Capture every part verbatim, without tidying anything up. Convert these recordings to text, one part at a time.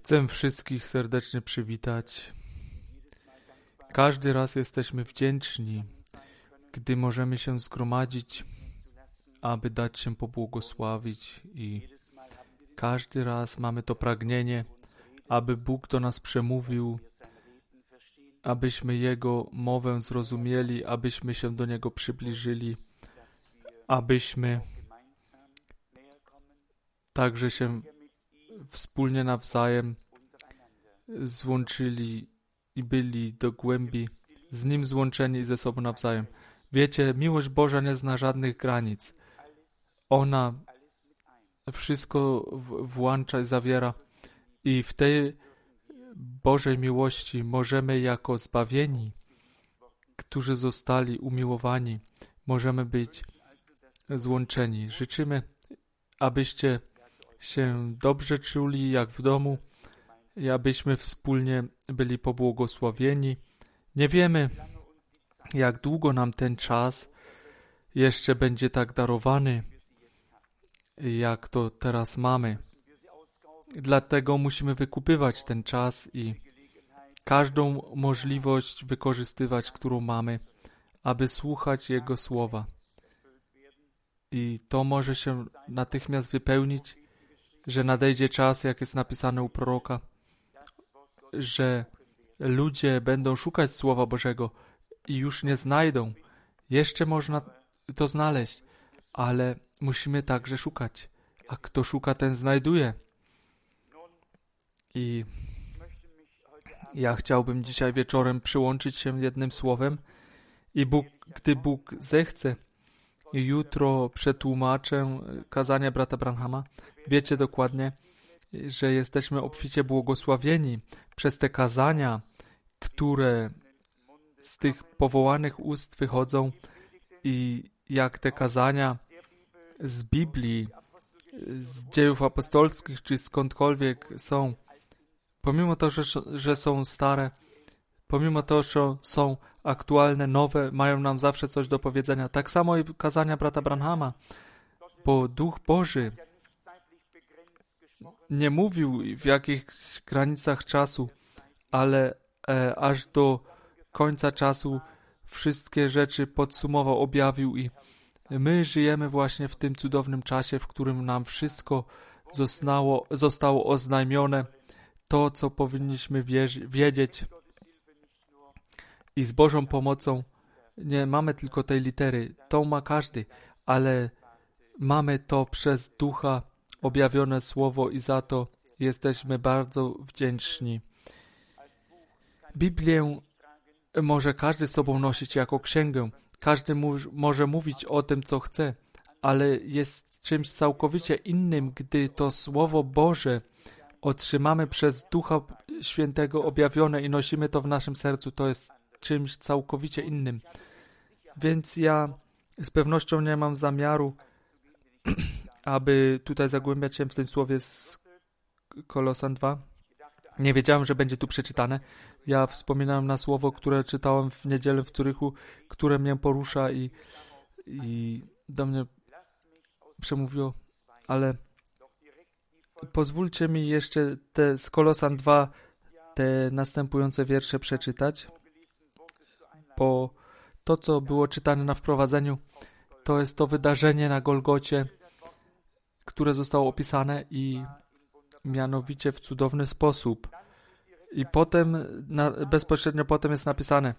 Chcę wszystkich serdecznie przywitać. Każdy raz jesteśmy wdzięczni, gdy możemy się zgromadzić, aby dać się pobłogosławić, i każdy raz mamy to pragnienie, aby Bóg do nas przemówił, abyśmy Jego mowę zrozumieli, abyśmy się do Niego przybliżyli, abyśmy także się wspólnie nawzajem złączyli i byli do głębi z Nim złączeni i ze sobą nawzajem. Wiecie, miłość Boża nie zna żadnych granic. Ona wszystko włącza i zawiera, i w tej Bożej miłości możemy jako zbawieni, którzy zostali umiłowani, możemy być złączeni. Życzymy, abyście się dobrze czuli jak w domu i abyśmy wspólnie byli pobłogosławieni. Nie wiemy, jak długo nam ten czas jeszcze będzie tak darowany, jak to teraz mamy. Dlatego musimy wykupywać ten czas i każdą możliwość wykorzystywać, którą mamy, aby słuchać Jego słowa. I to może się natychmiast wypełnić, że nadejdzie czas, jak jest napisane u proroka, że ludzie będą szukać Słowa Bożego i już nie znajdą. Jeszcze można to znaleźć, ale musimy także szukać. A kto szuka, ten znajduje. I ja chciałbym dzisiaj wieczorem przyłączyć się jednym słowem i Bóg, gdy Bóg zechce, jutro przetłumaczę kazanie brata Branhama. Wiecie dokładnie, że jesteśmy obficie błogosławieni przez te kazania, które z tych powołanych ust wychodzą, i jak te kazania z Biblii, z dziejów apostolskich, czy skądkolwiek są, pomimo to, że, że są stare, pomimo to, że są aktualne, nowe, mają nam zawsze coś do powiedzenia. Tak samo i kazania brata Branhama, bo Duch Boży nie mówił w jakichś granicach czasu, ale e, aż do końca czasu wszystkie rzeczy podsumował, objawił, i my żyjemy właśnie w tym cudownym czasie, w którym nam wszystko zostało, zostało oznajmione, to, co powinniśmy wierzy, wiedzieć. I z Bożą pomocą nie mamy tylko tej litery, tą ma każdy, ale mamy to przez Ducha objawione Słowo, i za to jesteśmy bardzo wdzięczni. Biblię może każdy z sobą nosić jako księgę. Każdy mu, może mówić o tym, co chce, ale jest czymś całkowicie innym, gdy to Słowo Boże otrzymamy przez Ducha Świętego objawione i nosimy to w naszym sercu. To jest czymś całkowicie innym. Więc ja z pewnością nie mam zamiaru, aby tutaj zagłębiać się w tym słowie z Kolosan dwa. Nie wiedziałem, że będzie tu przeczytane. Ja wspominałem na słowo, które czytałem w niedzielę w Zurychu, które mnie porusza i, i do mnie przemówiło, ale pozwólcie mi jeszcze te z Kolosan dwa, te następujące wiersze przeczytać, bo to, co było czytane na wprowadzeniu, to jest to wydarzenie na Golgocie, które zostało opisane, i mianowicie w cudowny sposób. I potem, na, bezpośrednio potem jest napisane: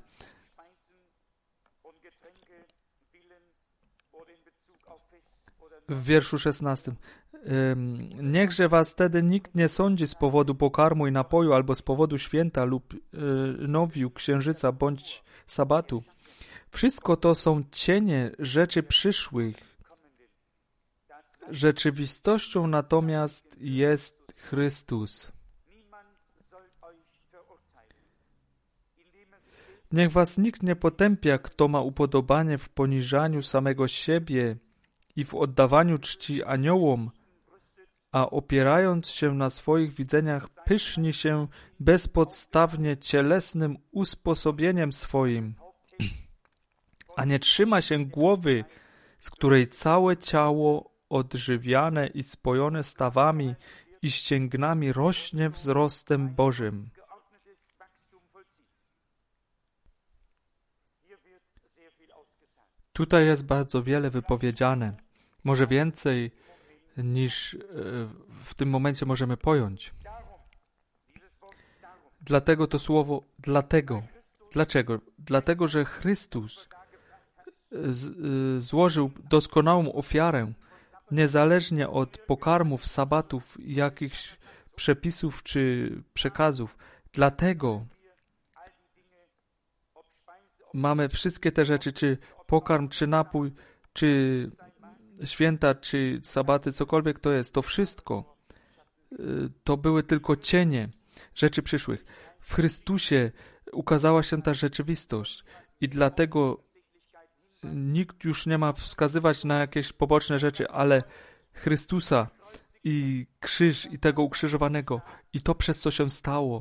w wierszu szesnastym. Niechże was wtedy nikt nie sądzi z powodu pokarmu i napoju, albo z powodu święta lub y, nowiu, księżyca bądź sabatu. Wszystko to są cienie rzeczy przyszłych. Rzeczywistością natomiast jest Chrystus. Niech was nikt nie potępia, kto ma upodobanie w poniżaniu samego siebie i w oddawaniu czci aniołom, a opierając się na swoich widzeniach, pyszni się bezpodstawnie cielesnym usposobieniem swoim, a nie trzyma się głowy, z której całe ciało odżywiane i spojone stawami i ścięgnami rośnie wzrostem Bożym. Tutaj jest bardzo wiele wypowiedziane. Może więcej niż w tym momencie możemy pojąć. Dlatego to słowo dlatego. Dlaczego? Dlatego, że Chrystus z, złożył doskonałą ofiarę, niezależnie od pokarmów, sabatów, jakichś przepisów czy przekazów. Dlatego mamy wszystkie te rzeczy, czy pokarm, czy napój, czy święta, czy sabaty, cokolwiek to jest. To wszystko to były tylko cienie rzeczy przyszłych. W Chrystusie ukazała się ta rzeczywistość i dlatego nikt już nie ma wskazywać na jakieś poboczne rzeczy, ale Chrystusa i krzyż i tego ukrzyżowanego i to, przez co się stało,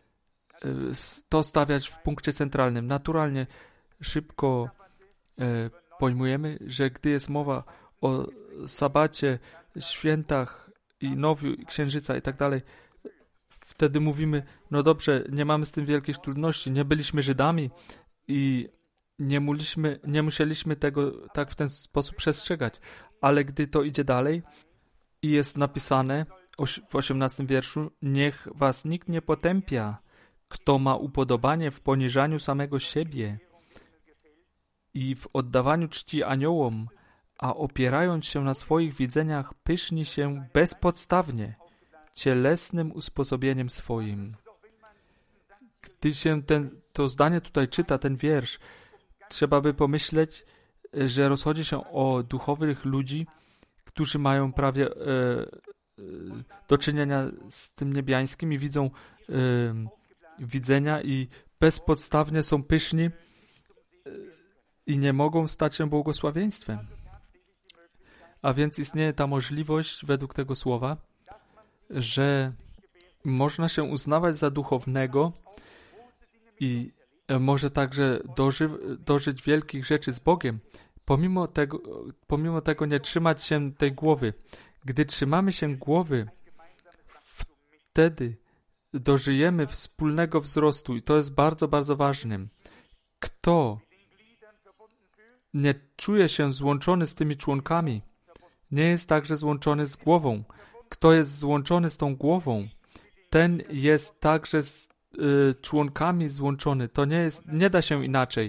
to stawiać w punkcie centralnym. Naturalnie szybko e, pojmujemy, że gdy jest mowa o sabacie, świętach i nowiu, i księżyca i tak dalej, wtedy mówimy, no dobrze, nie mamy z tym wielkich trudności, nie byliśmy Żydami i nie, muliśmy, nie musieliśmy tego tak w ten sposób przestrzegać. Ale gdy to idzie dalej i jest napisane w osiemnastym wierszu, niech was nikt nie potępia, kto ma upodobanie w poniżaniu samego siebie i w oddawaniu czci aniołom, a opierając się na swoich widzeniach, pyszni się bezpodstawnie, cielesnym usposobieniem swoim. Gdy się ten, to zdanie tutaj czyta, ten wiersz, trzeba by pomyśleć, że rozchodzi się o duchowych ludzi, którzy mają prawie e, e, do czynienia z tym niebiańskim i widzą e, widzenia i bezpodstawnie są pyszni e, i nie mogą stać się błogosławieństwem. A więc istnieje ta możliwość według tego słowa, że można się uznawać za duchownego i może także doży- dożyć wielkich rzeczy z Bogiem, pomimo tego, pomimo tego nie trzymać się tej głowy. Gdy trzymamy się głowy, wtedy dożyjemy wspólnego wzrostu i to jest bardzo, bardzo ważnym. Kto nie czuje się złączony z tymi członkami, nie jest także złączony z głową. Kto jest złączony z tą głową, ten jest także z y, członkami złączony. To nie jest, nie da się inaczej.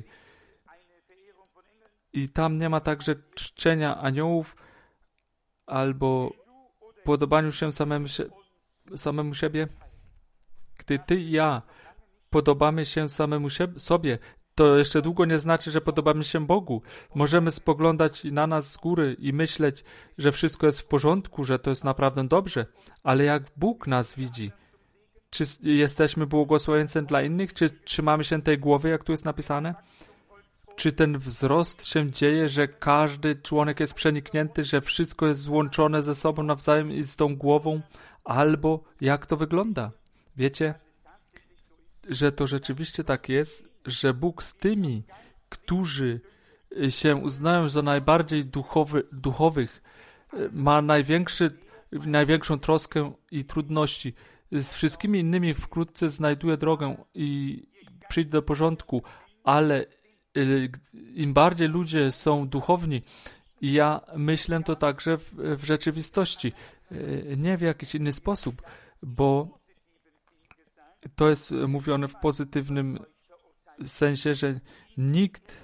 I tam nie ma także czczenia aniołów albo podobaniu się samemu, się, samemu siebie. Gdy ty i ja podobamy się samemu siebie, sobie, to jeszcze długo nie znaczy, że podobamy się Bogu. Możemy spoglądać na nas z góry i myśleć, że wszystko jest w porządku, że to jest naprawdę dobrze, ale jak Bóg nas widzi, czy jesteśmy błogosławieństwem dla innych, czy trzymamy się tej głowy, jak tu jest napisane? Czy ten wzrost się dzieje, że każdy członek jest przeniknięty, że wszystko jest złączone ze sobą nawzajem i z tą głową? Albo jak to wygląda? Wiecie, że to rzeczywiście tak jest, że Bóg z tymi, którzy się uznają za najbardziej duchowy, duchowych, ma największy, największą troskę i trudności. Z wszystkimi innymi wkrótce znajduje drogę i przyjdzie do porządku, ale im bardziej ludzie są duchowni, i ja myślę to także w, w rzeczywistości, nie w jakiś inny sposób, bo to jest mówione w pozytywnym sensie, że nikt,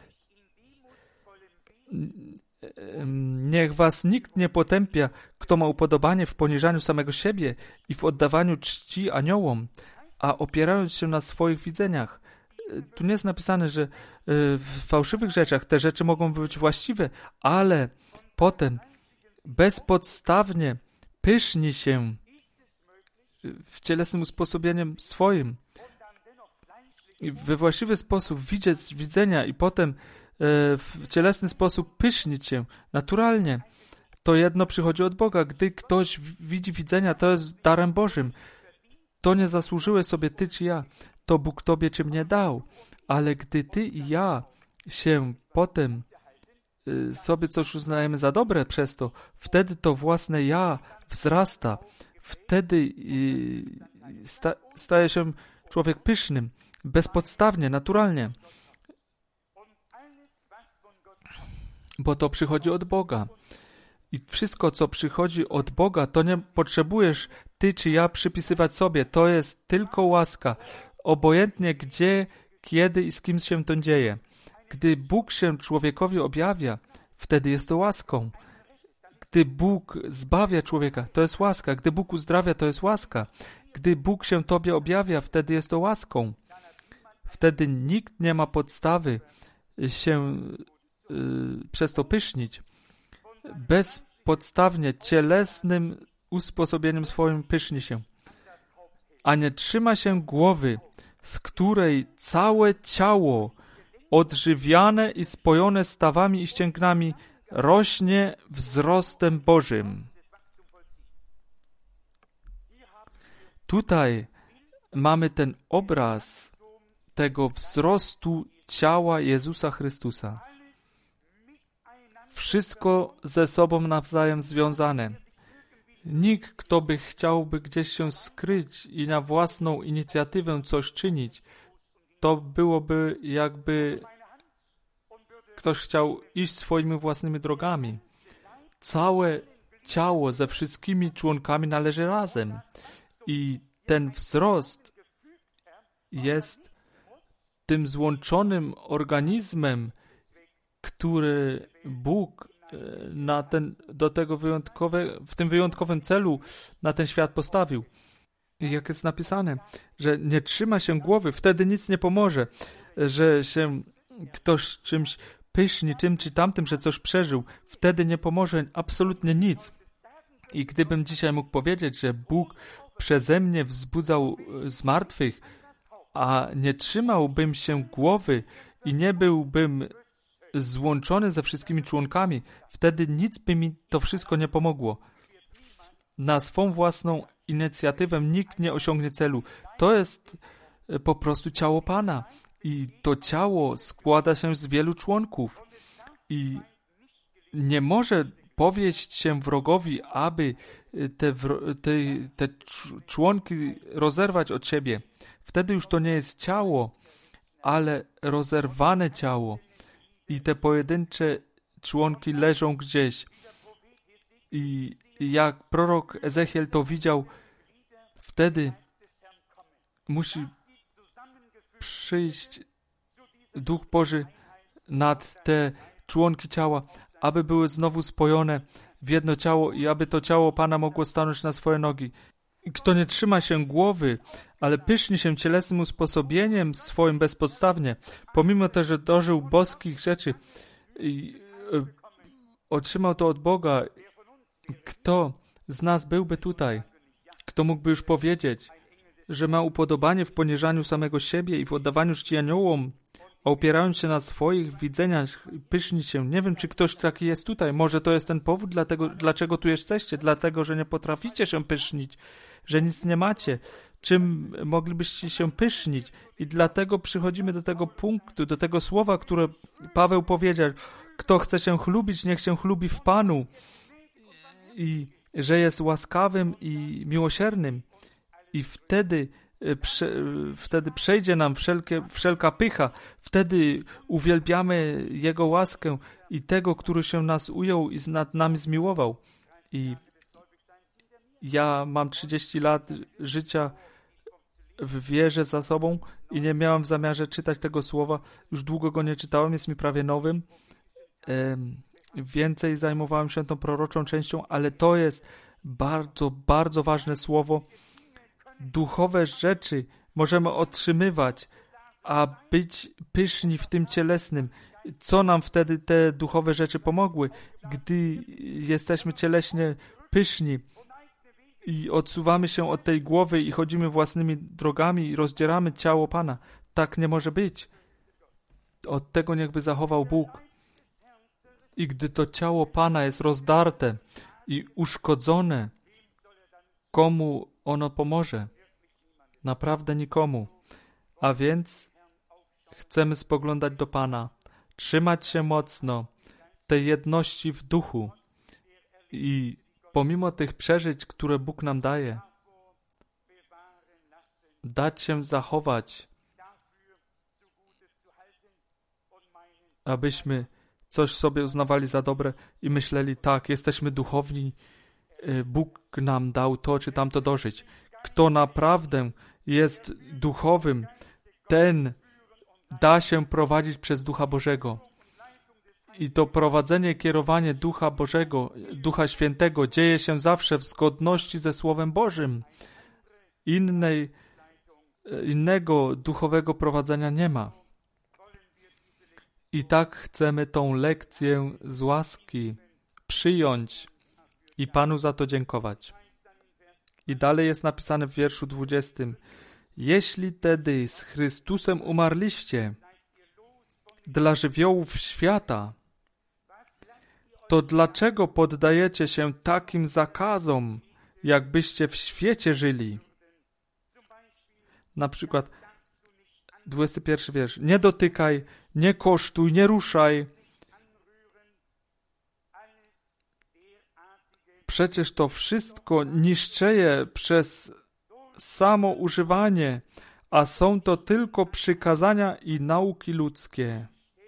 niech was nikt nie potępia, kto ma upodobanie w poniżaniu samego siebie i w oddawaniu czci aniołom, a opierając się na swoich widzeniach. Tu nie jest napisane, że w fałszywych rzeczach te rzeczy mogą być właściwe, ale potem bezpodstawnie pyszni się w cielesnym usposobieniem swoim i we właściwy sposób widzieć widzenia i potem w cielesny sposób pysznić się naturalnie. To jedno przychodzi od Boga. Gdy ktoś widzi widzenia, to jest darem Bożym. To nie zasłużyłeś sobie ty czy ja. To Bóg tobie czy mnie dał. Ale gdy ty i ja się potem sobie coś uznajemy za dobre przez to, wtedy to własne ja wzrasta. wtedy sta, staje się człowiek pysznym, bezpodstawnie, naturalnie. Bo to przychodzi od Boga. I wszystko, co przychodzi od Boga, to nie potrzebujesz ty czy ja przypisywać sobie. To jest tylko łaska. Obojętnie gdzie, kiedy i z kim się to dzieje. Gdy Bóg się człowiekowi objawia, wtedy jest to łaską. Gdy Bóg zbawia człowieka, to jest łaska. Gdy Bóg uzdrawia, to jest łaska. Gdy Bóg się tobie objawia, wtedy jest to łaską. Wtedy nikt nie ma podstawy się yy, przez to pysznić. Bezpodstawnie, cielesnym usposobieniem swoim pyszni się. A nie trzyma się głowy, z której całe ciało odżywiane i spojone stawami i ścięgnami rośnie wzrostem Bożym. Tutaj mamy ten obraz tego wzrostu ciała Jezusa Chrystusa. Wszystko ze sobą nawzajem związane. Nikt, kto by chciałby gdzieś się skryć i na własną inicjatywę coś czynić, to byłoby jakby ktoś chciał iść swoimi własnymi drogami. Całe ciało ze wszystkimi członkami należy razem. I ten wzrost jest tym złączonym organizmem, który Bóg na ten, do tego wyjątkowe, w tym wyjątkowym celu na ten świat postawił. I jak jest napisane, że nie trzyma się głowy, wtedy nic nie pomoże, że się ktoś czymś pyszni, tym czy tamtym, że coś przeżył, wtedy nie pomoże absolutnie nic. I gdybym dzisiaj mógł powiedzieć, że Bóg przeze mnie wzbudzał z martwych, a nie trzymałbym się głowy i nie byłbym złączony ze wszystkimi członkami, wtedy nic by mi to wszystko nie pomogło. Na swą własną inicjatywę nikt nie osiągnie celu. To jest po prostu ciało Pana. I to ciało składa się z wielu członków. I nie może powieść się wrogowi, aby te, te, te członki rozerwać od siebie. Wtedy już to nie jest ciało, ale rozerwane ciało. I te pojedyncze członki leżą gdzieś. I jak prorok Ezechiel to widział, wtedy musi przyjść Duch Boży nad te członki ciała, aby były znowu spojone w jedno ciało i aby to ciało Pana mogło stanąć na swoje nogi. I kto nie trzyma się głowy, ale pyszni się cielesnym usposobieniem swoim bezpodstawnie, pomimo też, że dożył boskich rzeczy i y, otrzymał to od Boga, kto z nas byłby tutaj? Kto mógłby już powiedzieć, że ma upodobanie w poniżaniu samego siebie i w oddawaniu czci aniołom, a opierając się na swoich widzeniach, pyszni się. Nie wiem, czy ktoś taki jest tutaj. Może to jest ten powód, dlatego, dlaczego tu jesteście. Dlatego, że nie potraficie się pysznić, że nic nie macie. Czym moglibyście się pysznić? I dlatego przychodzimy do tego punktu, do tego słowa, które Paweł powiedział. Kto chce się chlubić, niech się chlubi w Panu. I że jest łaskawym i miłosiernym. I wtedy, prze, wtedy przejdzie nam wszelkie, wszelka pycha. Wtedy uwielbiamy Jego łaskę i tego, który się nas ujął i nad nami zmiłował. I ja mam trzydzieści lat życia w wierze za sobą i nie miałem w zamiarze czytać tego słowa. Już długo go nie czytałem, jest mi prawie nowym. Um, więcej zajmowałem się tą proroczą częścią, ale to jest bardzo, bardzo ważne słowo. Duchowe rzeczy możemy otrzymywać, a być pyszni w tym cielesnym. Co nam wtedy te duchowe rzeczy pomogły, gdy jesteśmy cieleśnie pyszni i odsuwamy się od tej głowy i chodzimy własnymi drogami i rozdzieramy ciało Pana? Tak nie może być. Od tego niechby zachował Bóg. I gdy to ciało Pana jest rozdarte i uszkodzone, komu ono pomoże? Naprawdę nikomu. A więc chcemy spoglądać do Pana, trzymać się mocno tej jedności w duchu i pomimo tych przeżyć, które Bóg nam daje, dać się zachować, abyśmy coś sobie uznawali za dobre i myśleli, tak, jesteśmy duchowni, Bóg nam dał to czy tamto dożyć. Kto naprawdę jest duchowym, ten da się prowadzić przez Ducha Bożego. I to prowadzenie, kierowanie Ducha Bożego, Ducha Świętego dzieje się zawsze w zgodności ze Słowem Bożym. Innej, innego duchowego prowadzenia nie ma. I tak chcemy tą lekcję z łaski przyjąć i Panu za to dziękować. I dalej jest napisane w wierszu dwudziestym. Jeśli tedy z Chrystusem umarliście dla żywiołów świata, to dlaczego poddajecie się takim zakazom, jakbyście w świecie żyli? Na przykład dwudziesty pierwszy wiersz. Nie dotykaj, nie kosztuj, nie ruszaj. Przecież to wszystko niszczeje przez samo używanie, a są to tylko przykazania i nauki ludzkie.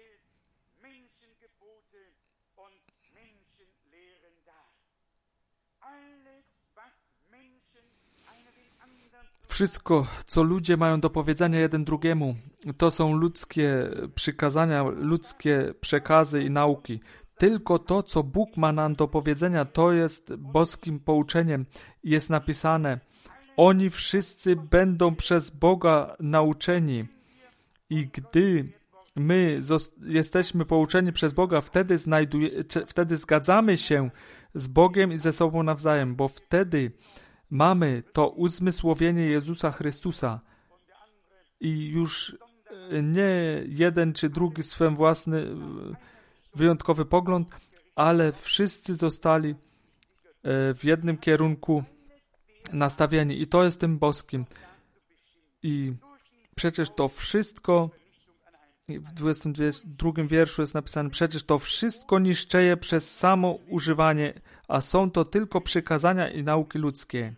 Wszystko, co ludzie mają do powiedzenia jeden drugiemu, to są ludzkie przykazania, ludzkie przekazy i nauki. Tylko to, co Bóg ma nam do powiedzenia, to jest boskim pouczeniem. Jest napisane, oni wszyscy będą przez Boga nauczeni. I gdy my jesteśmy pouczeni przez Boga, wtedy, znajduje, wtedy zgadzamy się z Bogiem i ze sobą nawzajem, bo wtedy mamy to uzmysłowienie Jezusa Chrystusa i już nie jeden czy drugi swój własny wyjątkowy pogląd, ale wszyscy zostali w jednym kierunku nastawieni i to jest tym boskim. I przecież to wszystko, w dwudziestym drugim wierszu jest napisane, przecież to wszystko niszczeje przez samo używanie, a są to tylko przykazania i nauki ludzkie.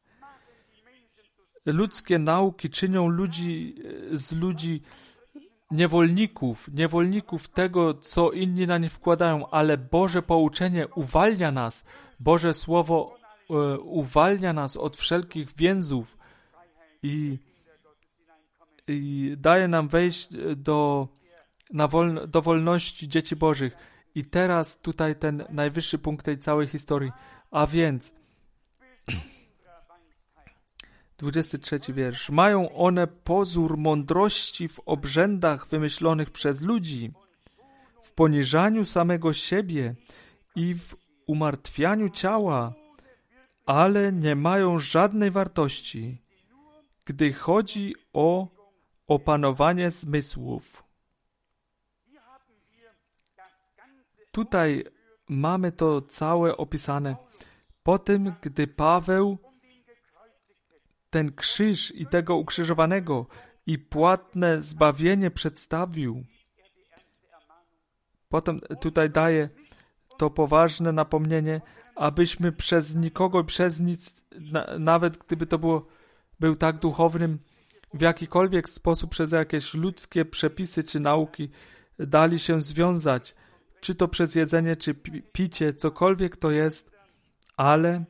Ludzkie nauki czynią ludzi z ludzi niewolników, niewolników tego, co inni na nie wkładają, ale Boże pouczenie uwalnia nas, Boże Słowo e, uwalnia nas od wszelkich więzów i, i daje nam wejść do, na wolno, do wolności dzieci Bożych. I teraz tutaj ten najwyższy punkt tej całej historii, a więc dwudziesty trzeci wiersz. Mają one pozór mądrości w obrzędach wymyślonych przez ludzi, w poniżaniu samego siebie i w umartwianiu ciała, ale nie mają żadnej wartości, gdy chodzi o opanowanie zmysłów. Tutaj mamy to całe opisane. Po tym, gdy Paweł ten krzyż i tego ukrzyżowanego i płatne zbawienie przedstawił. Potem tutaj daje to poważne napomnienie, abyśmy przez nikogo, przez nic, na, nawet gdyby to było, był tak duchownym, w jakikolwiek sposób przez jakieś ludzkie przepisy czy nauki dali się związać, czy to przez jedzenie, czy picie, cokolwiek to jest, ale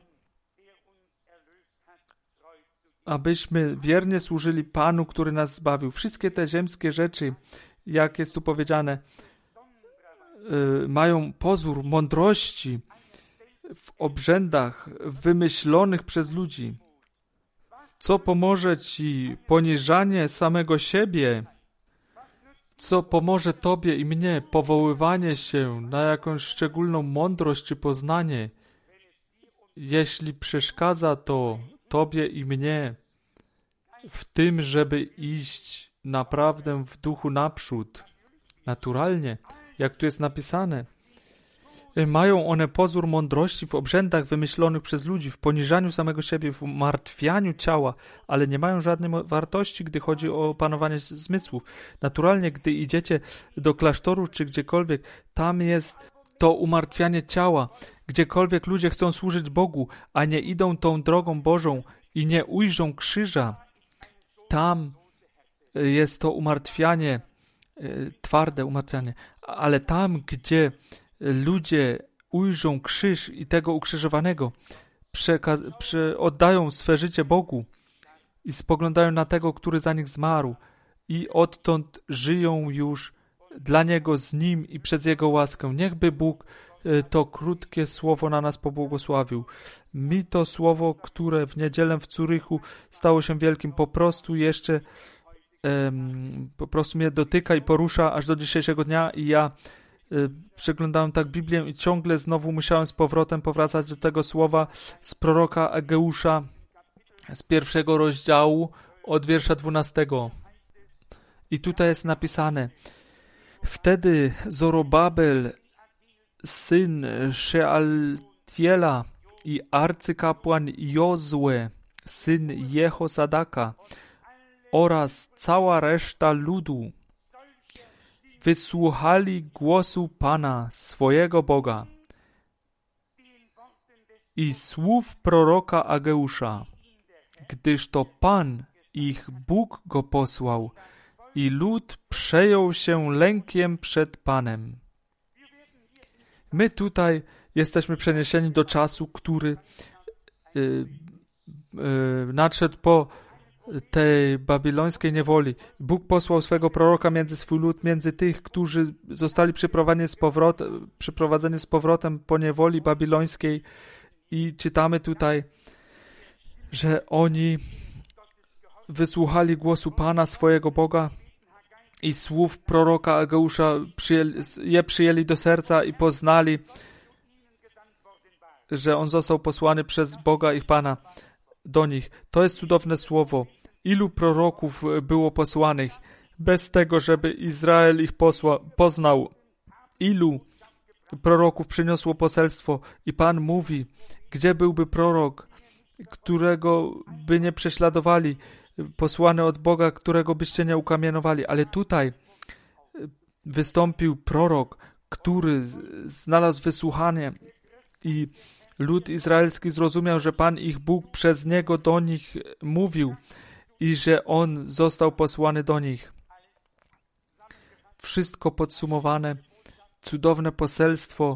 abyśmy wiernie służyli Panu, który nas zbawił. Wszystkie te ziemskie rzeczy, jak jest tu powiedziane, yy, mają pozór mądrości w obrzędach wymyślonych przez ludzi. Co pomoże Ci poniżanie samego siebie? Co pomoże Tobie i mnie powoływanie się na jakąś szczególną mądrość czy poznanie, jeśli przeszkadza to Tobie i mnie w tym, żeby iść naprawdę w duchu naprzód, naturalnie, jak tu jest napisane. Mają one pozór mądrości w obrzędach wymyślonych przez ludzi, w poniżaniu samego siebie, w umartwianiu ciała, ale nie mają żadnej wartości, gdy chodzi o opanowanie zmysłów. Naturalnie, gdy idziecie do klasztoru czy gdziekolwiek, tam jest to umartwianie ciała. Gdziekolwiek ludzie chcą służyć Bogu, a nie idą tą drogą Bożą i nie ujrzą krzyża, tam jest to umartwianie, twarde umartwianie. Ale tam, gdzie ludzie ujrzą krzyż i tego ukrzyżowanego, przekaz- prze- oddają swe życie Bogu i spoglądają na tego, który za nich zmarł i odtąd żyją już dla Niego, z Nim i przez Jego łaskę. Niechby Bóg to krótkie słowo na nas pobłogosławił. Mi to słowo, które w niedzielę w Zurychu stało się wielkim, po prostu jeszcze um, po prostu mnie dotyka i porusza aż do dzisiejszego dnia i ja um, przeglądałem tak Biblię i ciągle znowu musiałem z powrotem powracać do tego słowa z proroka Ageusza z pierwszego rozdziału od wiersza dwunastego. I tutaj jest napisane: Wtedy Zorobabel, syn Shealtiela i arcykapłan Jozue, syn Jehosadaka oraz cała reszta ludu wysłuchali głosu Pana, swojego Boga i słów proroka Ageusza, gdyż to Pan, ich Bóg go posłał i lud przejął się lękiem przed Panem. My tutaj jesteśmy przeniesieni do czasu, który yy, yy, nadszedł po tej babilońskiej niewoli. Bóg posłał swego proroka między swój lud, między tych, którzy zostali przyprowadzeni z powrotem, przyprowadzeni z powrotem po niewoli babilońskiej i czytamy tutaj, że oni wysłuchali głosu Pana, swojego Boga i słów proroka Ageusza, przyjęli, je przyjęli do serca i poznali, że on został posłany przez Boga ich Pana do nich. To jest cudowne słowo. Ilu proroków było posłanych bez tego, żeby Izrael ich posła, poznał? Ilu proroków przyniosło poselstwo? I Pan mówi, gdzie byłby prorok, którego by nie prześladowali, posłany od Boga, którego byście nie ukamienowali. Ale tutaj wystąpił prorok, który znalazł wysłuchanie i lud izraelski zrozumiał, że Pan ich Bóg przez niego do nich mówił i że on został posłany do nich. Wszystko podsumowane, cudowne poselstwo,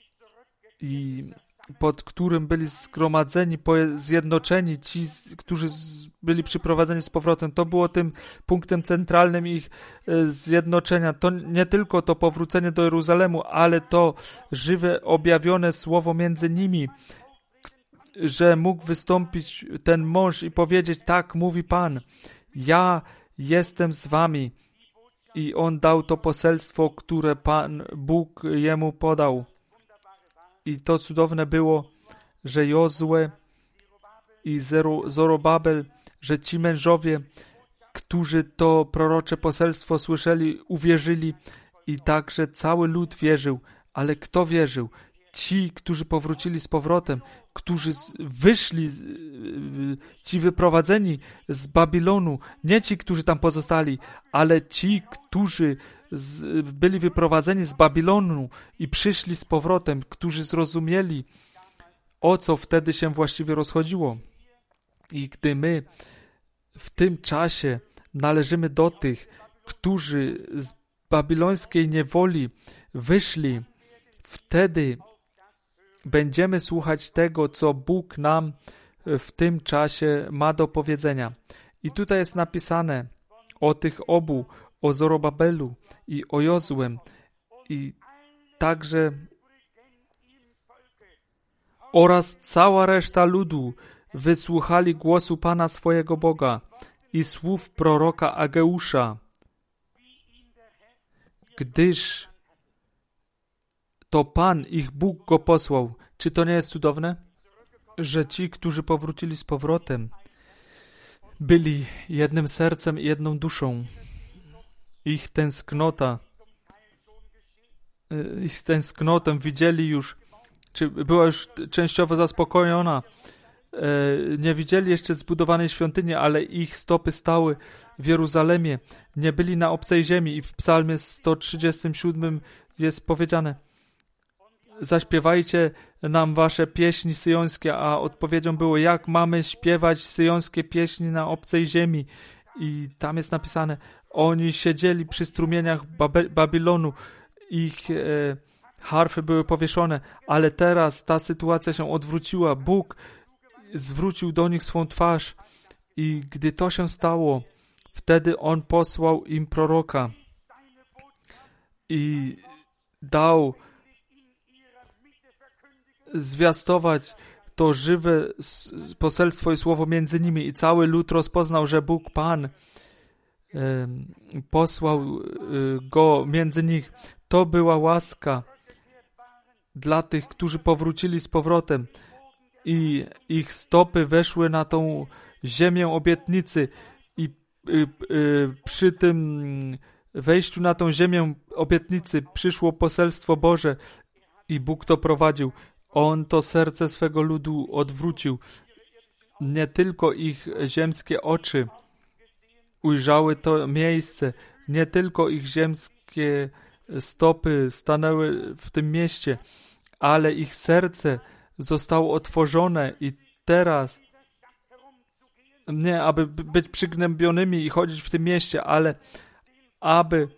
i pod którym byli zgromadzeni, zjednoczeni ci, którzy byli przyprowadzeni z powrotem. To było tym punktem centralnym ich zjednoczenia. To nie tylko to powrócenie do Jeruzalemu, ale to żywe, objawione słowo między nimi, że mógł wystąpić ten mąż i powiedzieć: tak, mówi Pan, ja jestem z wami. I on dał to poselstwo, które Pan Bóg jemu podał. I to cudowne było, że Jozue i Zorobabel, że ci mężowie, którzy to prorocze poselstwo słyszeli, uwierzyli i także cały lud wierzył. Ale kto wierzył? Ci, którzy powrócili z powrotem, którzy wyszli, ci wyprowadzeni z Babilonu, nie ci, którzy tam pozostali, ale ci, którzy z, byli wyprowadzeni z Babilonu i przyszli z powrotem, którzy zrozumieli, o co wtedy się właściwie rozchodziło. I gdy my w tym czasie należymy do tych, którzy z babilońskiej niewoli wyszli, wtedy będziemy słuchać tego, co Bóg nam w tym czasie ma do powiedzenia. I tutaj jest napisane o tych obu, o Zorobabelu i o Jozłem, i także oraz cała reszta ludu wysłuchali głosu Pana swojego Boga i słów proroka Ageusza, gdyż to Pan, ich Bóg, go posłał. Czy to nie jest cudowne? Że ci, którzy powrócili z powrotem, byli jednym sercem i jedną duszą. Ich tęsknota, ich tęsknotę widzieli już, czy była już częściowo zaspokojona. Nie widzieli jeszcze zbudowanej świątyni, ale ich stopy stały w Jeruzalemie. Nie byli na obcej ziemi i w psalmie sto trzydziestym siódmym jest powiedziane: zaśpiewajcie nam wasze pieśni syjońskie, a odpowiedzią było, jak mamy śpiewać syjońskie pieśni na obcej ziemi. I tam jest napisane, oni siedzieli przy strumieniach Babe- Babilonu, ich e, harfy były powieszone, ale teraz ta sytuacja się odwróciła. Bóg zwrócił do nich swą twarz i gdy to się stało, wtedy On posłał im proroka i dał zwiastować to żywe poselstwo i słowo między nimi i cały lud rozpoznał, że Bóg Pan e, posłał e, go między nich. To była łaska dla tych, którzy powrócili z powrotem i ich stopy weszły na tą ziemię obietnicy i y, y, przy tym wejściu na tą ziemię obietnicy przyszło poselstwo Boże i Bóg to prowadził. On to serce swego ludu odwrócił. Nie tylko ich ziemskie oczy ujrzały to miejsce, nie tylko ich ziemskie stopy stanęły w tym mieście, ale ich serce zostało otworzone i teraz nie aby być przygnębionymi i chodzić w tym mieście, ale aby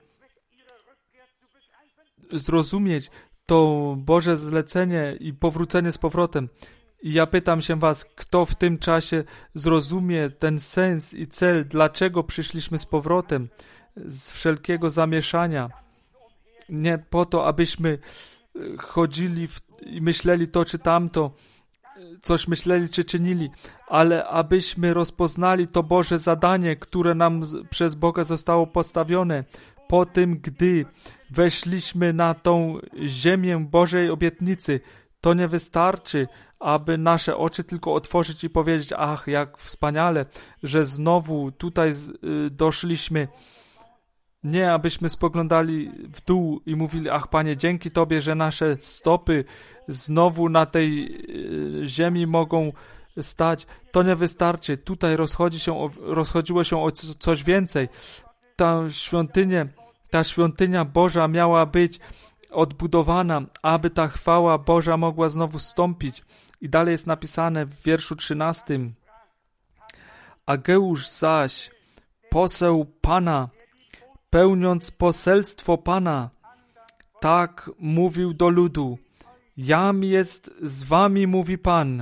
zrozumieć to Boże zlecenie i powrócenie z powrotem. I ja pytam się was, kto w tym czasie zrozumie ten sens i cel, dlaczego przyszliśmy z powrotem z wszelkiego zamieszania. Nie po to, abyśmy chodzili w, i myśleli to czy tamto, coś myśleli czy czynili, ale abyśmy rozpoznali to Boże zadanie, które nam z, przez Boga zostało postawione. Po tym, gdy weszliśmy na tą ziemię Bożej obietnicy, to nie wystarczy, aby nasze oczy tylko otworzyć i powiedzieć, ach, jak wspaniale, że znowu tutaj z, y, doszliśmy. Nie, abyśmy spoglądali w dół i mówili, ach Panie, dzięki Tobie, że nasze stopy znowu na tej y, ziemi mogą stać. To nie wystarczy. Tutaj rozchodzi się o, rozchodziło się o coś więcej. Ta świątynia, ta świątynia Boża miała być odbudowana, aby ta chwała Boża mogła znowu stąpić. I dalej jest napisane w wierszu trzynastym. Ageusz zaś, poseł Pana, pełniąc poselstwo Pana, tak mówił do ludu. Jam jest z wami, mówi Pan.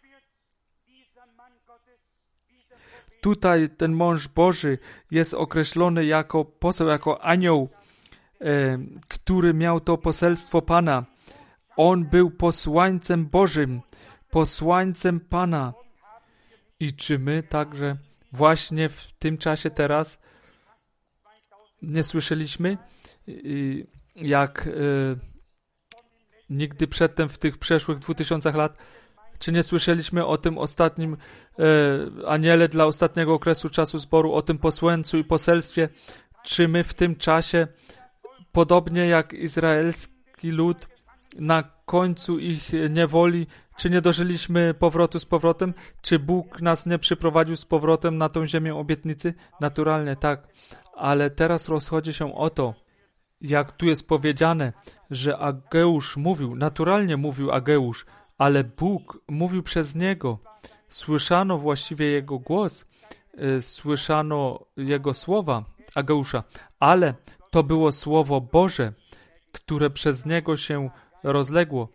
Tutaj ten mąż Boży jest określony jako poseł, jako anioł, e, który miał to poselstwo Pana. On był posłańcem Bożym, posłańcem Pana. I czy my także właśnie w tym czasie teraz nie słyszeliśmy, jak e, nigdy przedtem w tych przeszłych dwóch tysiącach lat, czy nie słyszeliśmy o tym ostatnim e, aniele dla ostatniego okresu czasu zboru, o tym posłańcu i poselstwie? Czy my w tym czasie, podobnie jak izraelski lud, na końcu ich niewoli, czy nie dożyliśmy powrotu z powrotem? Czy Bóg nas nie przyprowadził z powrotem na tą ziemię obietnicy? Naturalnie tak, ale teraz rozchodzi się o to, jak tu jest powiedziane, że Ageusz mówił, naturalnie mówił Ageusz, ale Bóg mówił przez niego. Słyszano właściwie jego głos, y, słyszano jego słowa, Ageusza, ale to było słowo Boże, które przez niego się rozległo.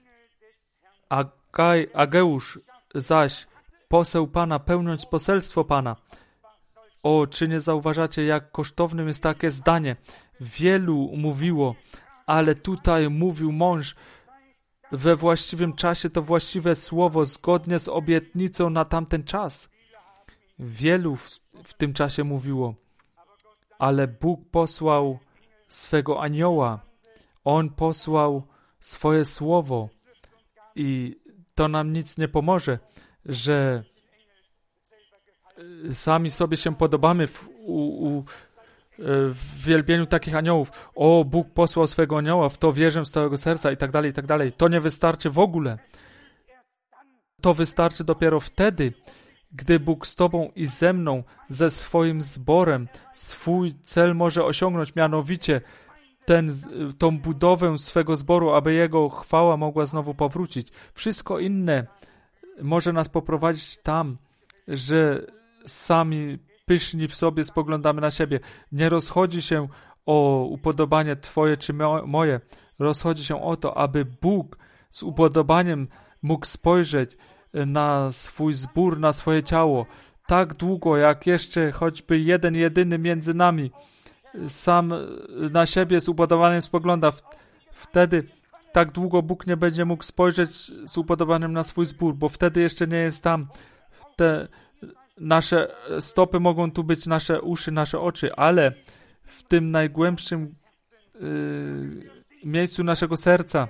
Agaj, Ageusz zaś, poseł Pana, pełniąc poselstwo Pana. O, czy nie zauważacie, jak kosztownym jest takie zdanie? Wielu mówiło, ale tutaj mówił mąż we właściwym czasie to właściwe słowo, zgodnie z obietnicą na tamten czas. Wielu w, w tym czasie mówiło, ale Bóg posłał swego anioła. On posłał swoje słowo i to nam nic nie pomoże, że sami sobie się podobamy w, u, u, w wielbieniu takich aniołów. O, Bóg posłał swego anioła, w to wierzę z całego serca i tak dalej, i tak dalej. To nie wystarczy w ogóle. To wystarczy dopiero wtedy, gdy Bóg z Tobą i ze mną, ze swoim zborem, swój cel może osiągnąć, mianowicie ten, tą budowę swego zboru, aby Jego chwała mogła znowu powrócić. Wszystko inne może nas poprowadzić tam, że sami pyszni w sobie spoglądamy na siebie. Nie rozchodzi się o upodobanie Twoje czy moje. Rozchodzi się o to, aby Bóg z upodobaniem mógł spojrzeć na swój zbór, na swoje ciało. Tak długo, jak jeszcze choćby jeden, jedyny między nami sam na siebie z upodobaniem spogląda, wtedy tak długo Bóg nie będzie mógł spojrzeć z upodobaniem na swój zbór, bo wtedy jeszcze nie jest tam. Te nasze stopy mogą tu być, nasze uszy, nasze oczy, ale w tym najgłębszym yy, miejscu naszego serca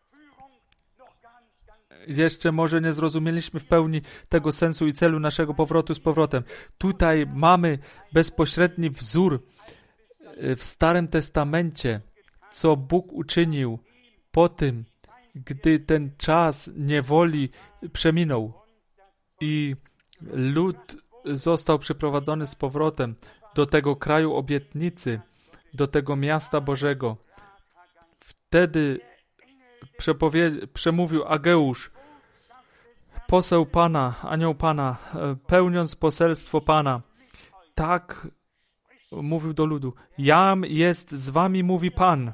jeszcze może nie zrozumieliśmy w pełni tego sensu i celu naszego powrotu z powrotem. Tutaj mamy bezpośredni wzór w Starym Testamencie, co Bóg uczynił po tym, gdy ten czas niewoli przeminął i lud został przyprowadzony z powrotem do tego kraju obietnicy, do tego miasta Bożego. Wtedy przepowie- przemówił Ageusz, poseł Pana, anioł Pana, pełniąc poselstwo Pana. Tak mówił do ludu. Jam jest z wami, mówi Pan.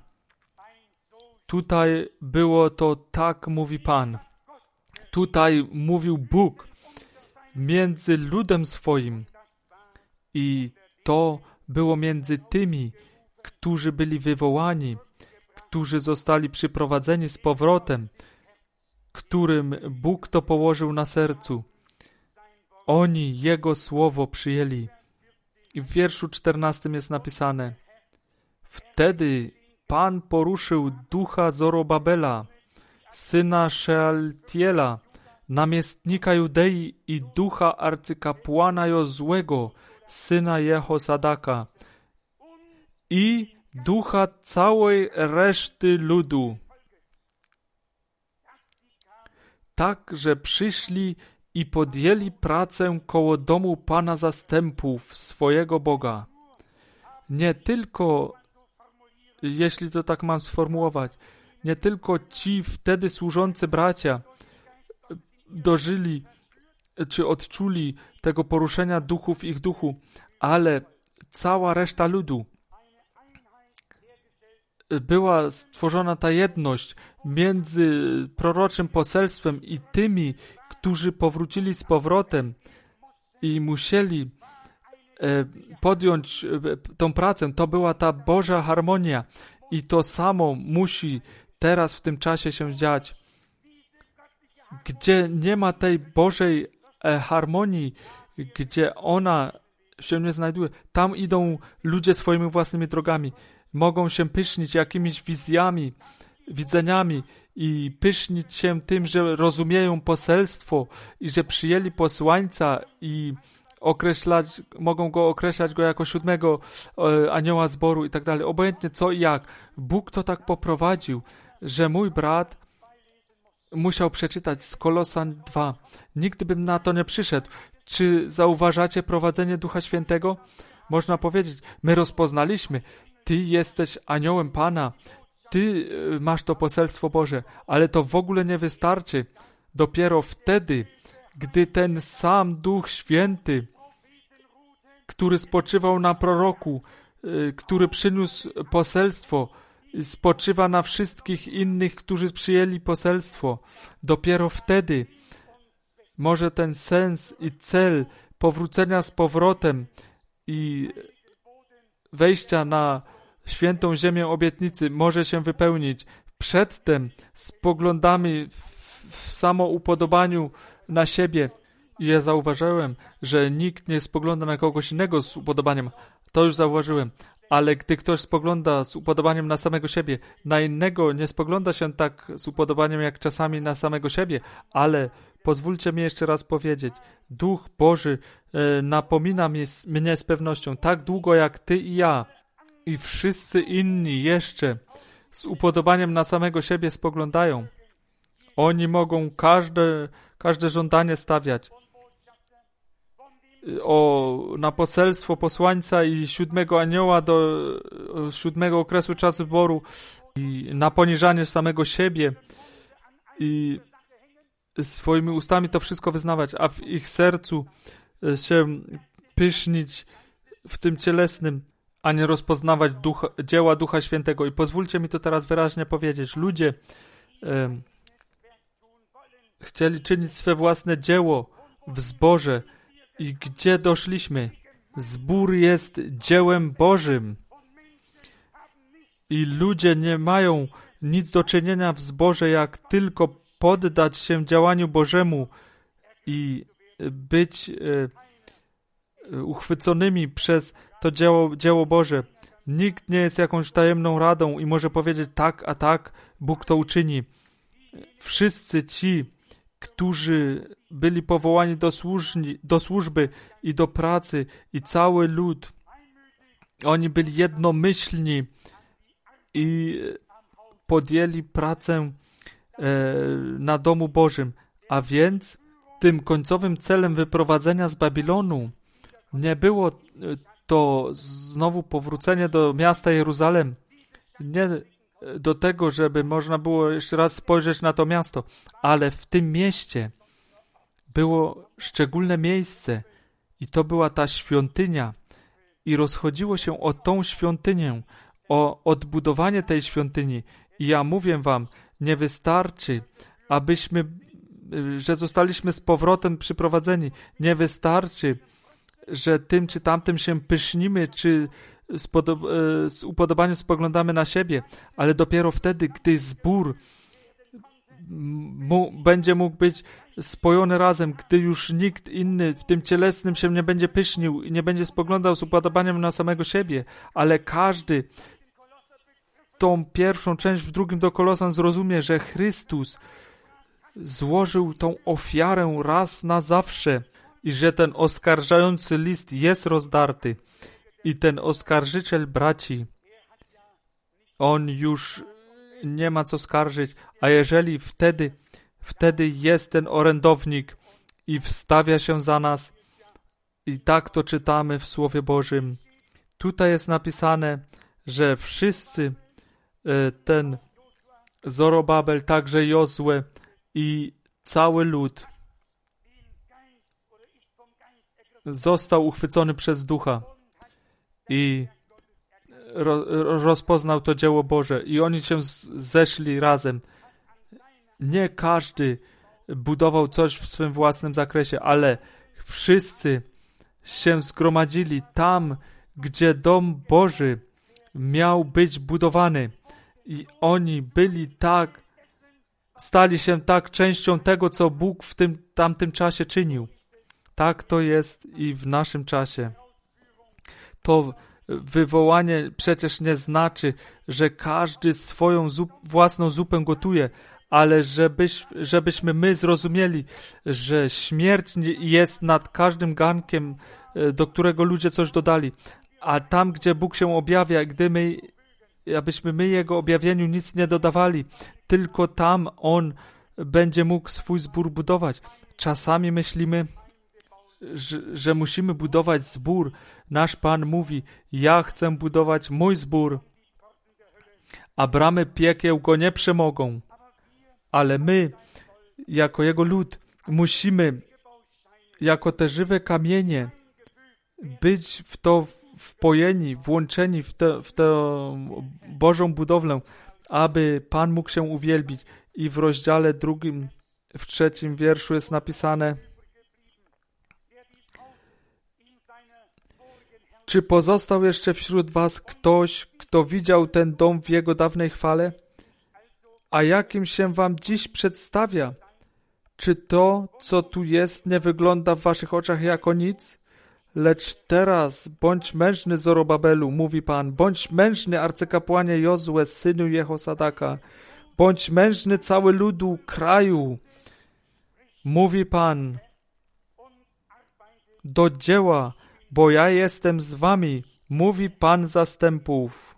Tutaj było to tak, mówi Pan. Tutaj mówił Bóg między ludem swoim. I to było między tymi, którzy byli wywołani, którzy zostali przyprowadzeni z powrotem, którym Bóg to położył na sercu. Oni Jego słowo przyjęli. I w wierszu czternastym jest napisane: Wtedy Pan poruszył ducha Zorobabela, syna Szealtiela, namiestnika Judei, i ducha arcykapłana Jozłego, syna Jehosadaka, i ducha całej reszty ludu. Tak, że przyszli i podjęli pracę koło domu Pana zastępów, swojego Boga. Nie tylko, jeśli to tak mam sformułować, nie tylko ci wtedy służący bracia dożyli, czy odczuli tego poruszenia duchów w ich duchu, ale cała reszta ludu. Była stworzona ta jedność między proroczym poselstwem i tymi, którzy powrócili z powrotem i musieli e, podjąć e, tą pracę. To była ta Boża harmonia i to samo musi teraz w tym czasie się dziać. Gdzie nie ma tej Bożej e, harmonii, gdzie ona się nie znajduje, tam idą ludzie swoimi własnymi drogami. Mogą się pysznić jakimiś wizjami, widzeniami i pysznić się tym, że rozumieją poselstwo i że przyjęli posłańca i określać, mogą go określać go jako siódmego e, anioła zboru i tak dalej. Obojętnie co i jak. Bóg to tak poprowadził, że mój brat musiał przeczytać z Kolosan dwa. Nigdy bym na to nie przyszedł. Czy zauważacie prowadzenie Ducha Świętego? Można powiedzieć, my rozpoznaliśmy, Ty jesteś aniołem Pana, Ty masz to poselstwo Boże, ale to w ogóle nie wystarczy. Dopiero wtedy, gdy ten sam Duch Święty, który spoczywał na proroku, który przyniósł poselstwo, spoczywa na wszystkich innych, którzy przyjęli poselstwo, dopiero wtedy może ten sens i cel powrócenia z powrotem i wejścia na świętą ziemię obietnicy może się wypełnić. Przedtem spoglądamy w, w samoupodobaniu na siebie. I ja zauważyłem, że nikt nie spogląda na kogoś innego z upodobaniem. To już zauważyłem. Ale gdy ktoś spogląda z upodobaniem na samego siebie, na innego nie spogląda się tak z upodobaniem jak czasami na samego siebie, ale pozwólcie mi jeszcze raz powiedzieć, Duch Boży e, napomina mnie, mnie z pewnością tak długo jak ty i ja i wszyscy inni jeszcze z upodobaniem na samego siebie spoglądają. Oni mogą każde, każde żądanie stawiać. o, na poselstwo posłańca i siódmego anioła do siódmego okresu czasu wyboru i na poniżanie samego siebie i swoimi ustami to wszystko wyznawać, a w ich sercu się pysznić w tym cielesnym, a nie rozpoznawać ducha, dzieła Ducha Świętego. I pozwólcie mi to teraz wyraźnie powiedzieć. Ludzie e, chcieli czynić swe własne dzieło w zborze. I gdzie doszliśmy? Zbór jest dziełem Bożym. I ludzie nie mają nic do czynienia w zborze, jak tylko poddać się działaniu Bożemu i być e, uchwyconymi przez to dzieło, dzieło Boże. Nikt nie jest jakąś tajemną radą i może powiedzieć tak, a tak, Bóg to uczyni. Wszyscy ci, którzy byli powołani do, służni, do służby i do pracy i cały lud, oni byli jednomyślni i podjęli pracę e, na domu Bożym. A więc tym końcowym celem wyprowadzenia z Babilonu nie było to znowu powrócenie do miasta Jeruzalem, nie do tego, żeby można było jeszcze raz spojrzeć na to miasto, ale w tym mieście było szczególne miejsce i to była ta świątynia i rozchodziło się o tą świątynię, o odbudowanie tej świątyni. I ja mówię wam, nie wystarczy, abyśmy, że zostaliśmy z powrotem przyprowadzeni. Nie wystarczy, że tym czy tamtym się pysznimy, czy z, podob- z upodobaniem spoglądamy na siebie, ale dopiero wtedy, gdy zbór mu, będzie mógł być spojony razem, gdy już nikt inny w tym cielesnym się nie będzie pysznił i nie będzie spoglądał z upodobaniem na samego siebie, ale każdy tą pierwszą część w drugim do Kolosan zrozumie, że Chrystus złożył tą ofiarę raz na zawsze i że ten oskarżający list jest rozdarty i ten oskarżyciel braci, on już nie ma co skarżyć, a jeżeli wtedy, wtedy jest ten orędownik i wstawia się za nas i tak to czytamy w Słowie Bożym. Tutaj jest napisane, że wszyscy ten Zorobabel, także Jozue i cały lud został uchwycony przez Ducha i ro, rozpoznał to dzieło Boże i oni się z, zeszli razem. Nie każdy budował coś w swym własnym zakresie, ale wszyscy się zgromadzili tam, gdzie dom Boży miał być budowany i oni byli tak, stali się tak częścią tego, co Bóg w tym tamtym czasie czynił. Tak to jest i w naszym czasie. To wywołanie przecież nie znaczy, że każdy swoją zup, własną zupę gotuje, ale żebyś, żebyśmy my zrozumieli, że śmierć jest nad każdym garnkiem, do którego ludzie coś dodali. A tam, gdzie Bóg się objawia, gdy my, abyśmy my Jego objawieniu nic nie dodawali, tylko tam On będzie mógł swój zbór budować. Czasami myślimy, że, że musimy budować zbór. Nasz Pan mówi, ja chcę budować mój zbór, a bramy piekieł go nie przemogą. Ale my, jako Jego lud, musimy, jako te żywe kamienie, być w to wpojeni, włączeni w, te, w tę Bożą budowlę, aby Pan mógł się uwielbić. I w rozdziale drugim, w trzecim wierszu jest napisane: czy pozostał jeszcze wśród was ktoś, kto widział ten dom w jego dawnej chwale? A jakim się wam dziś przedstawia? Czy to, co tu jest, nie wygląda w waszych oczach jako nic? Lecz teraz bądź mężny, Zorobabelu, mówi Pan, bądź mężny, arcykapłanie Jozue, synu Jehosadaka, bądź mężny, cały ludu kraju, mówi Pan, do dzieła, bo ja jestem z wami, mówi Pan zastępów.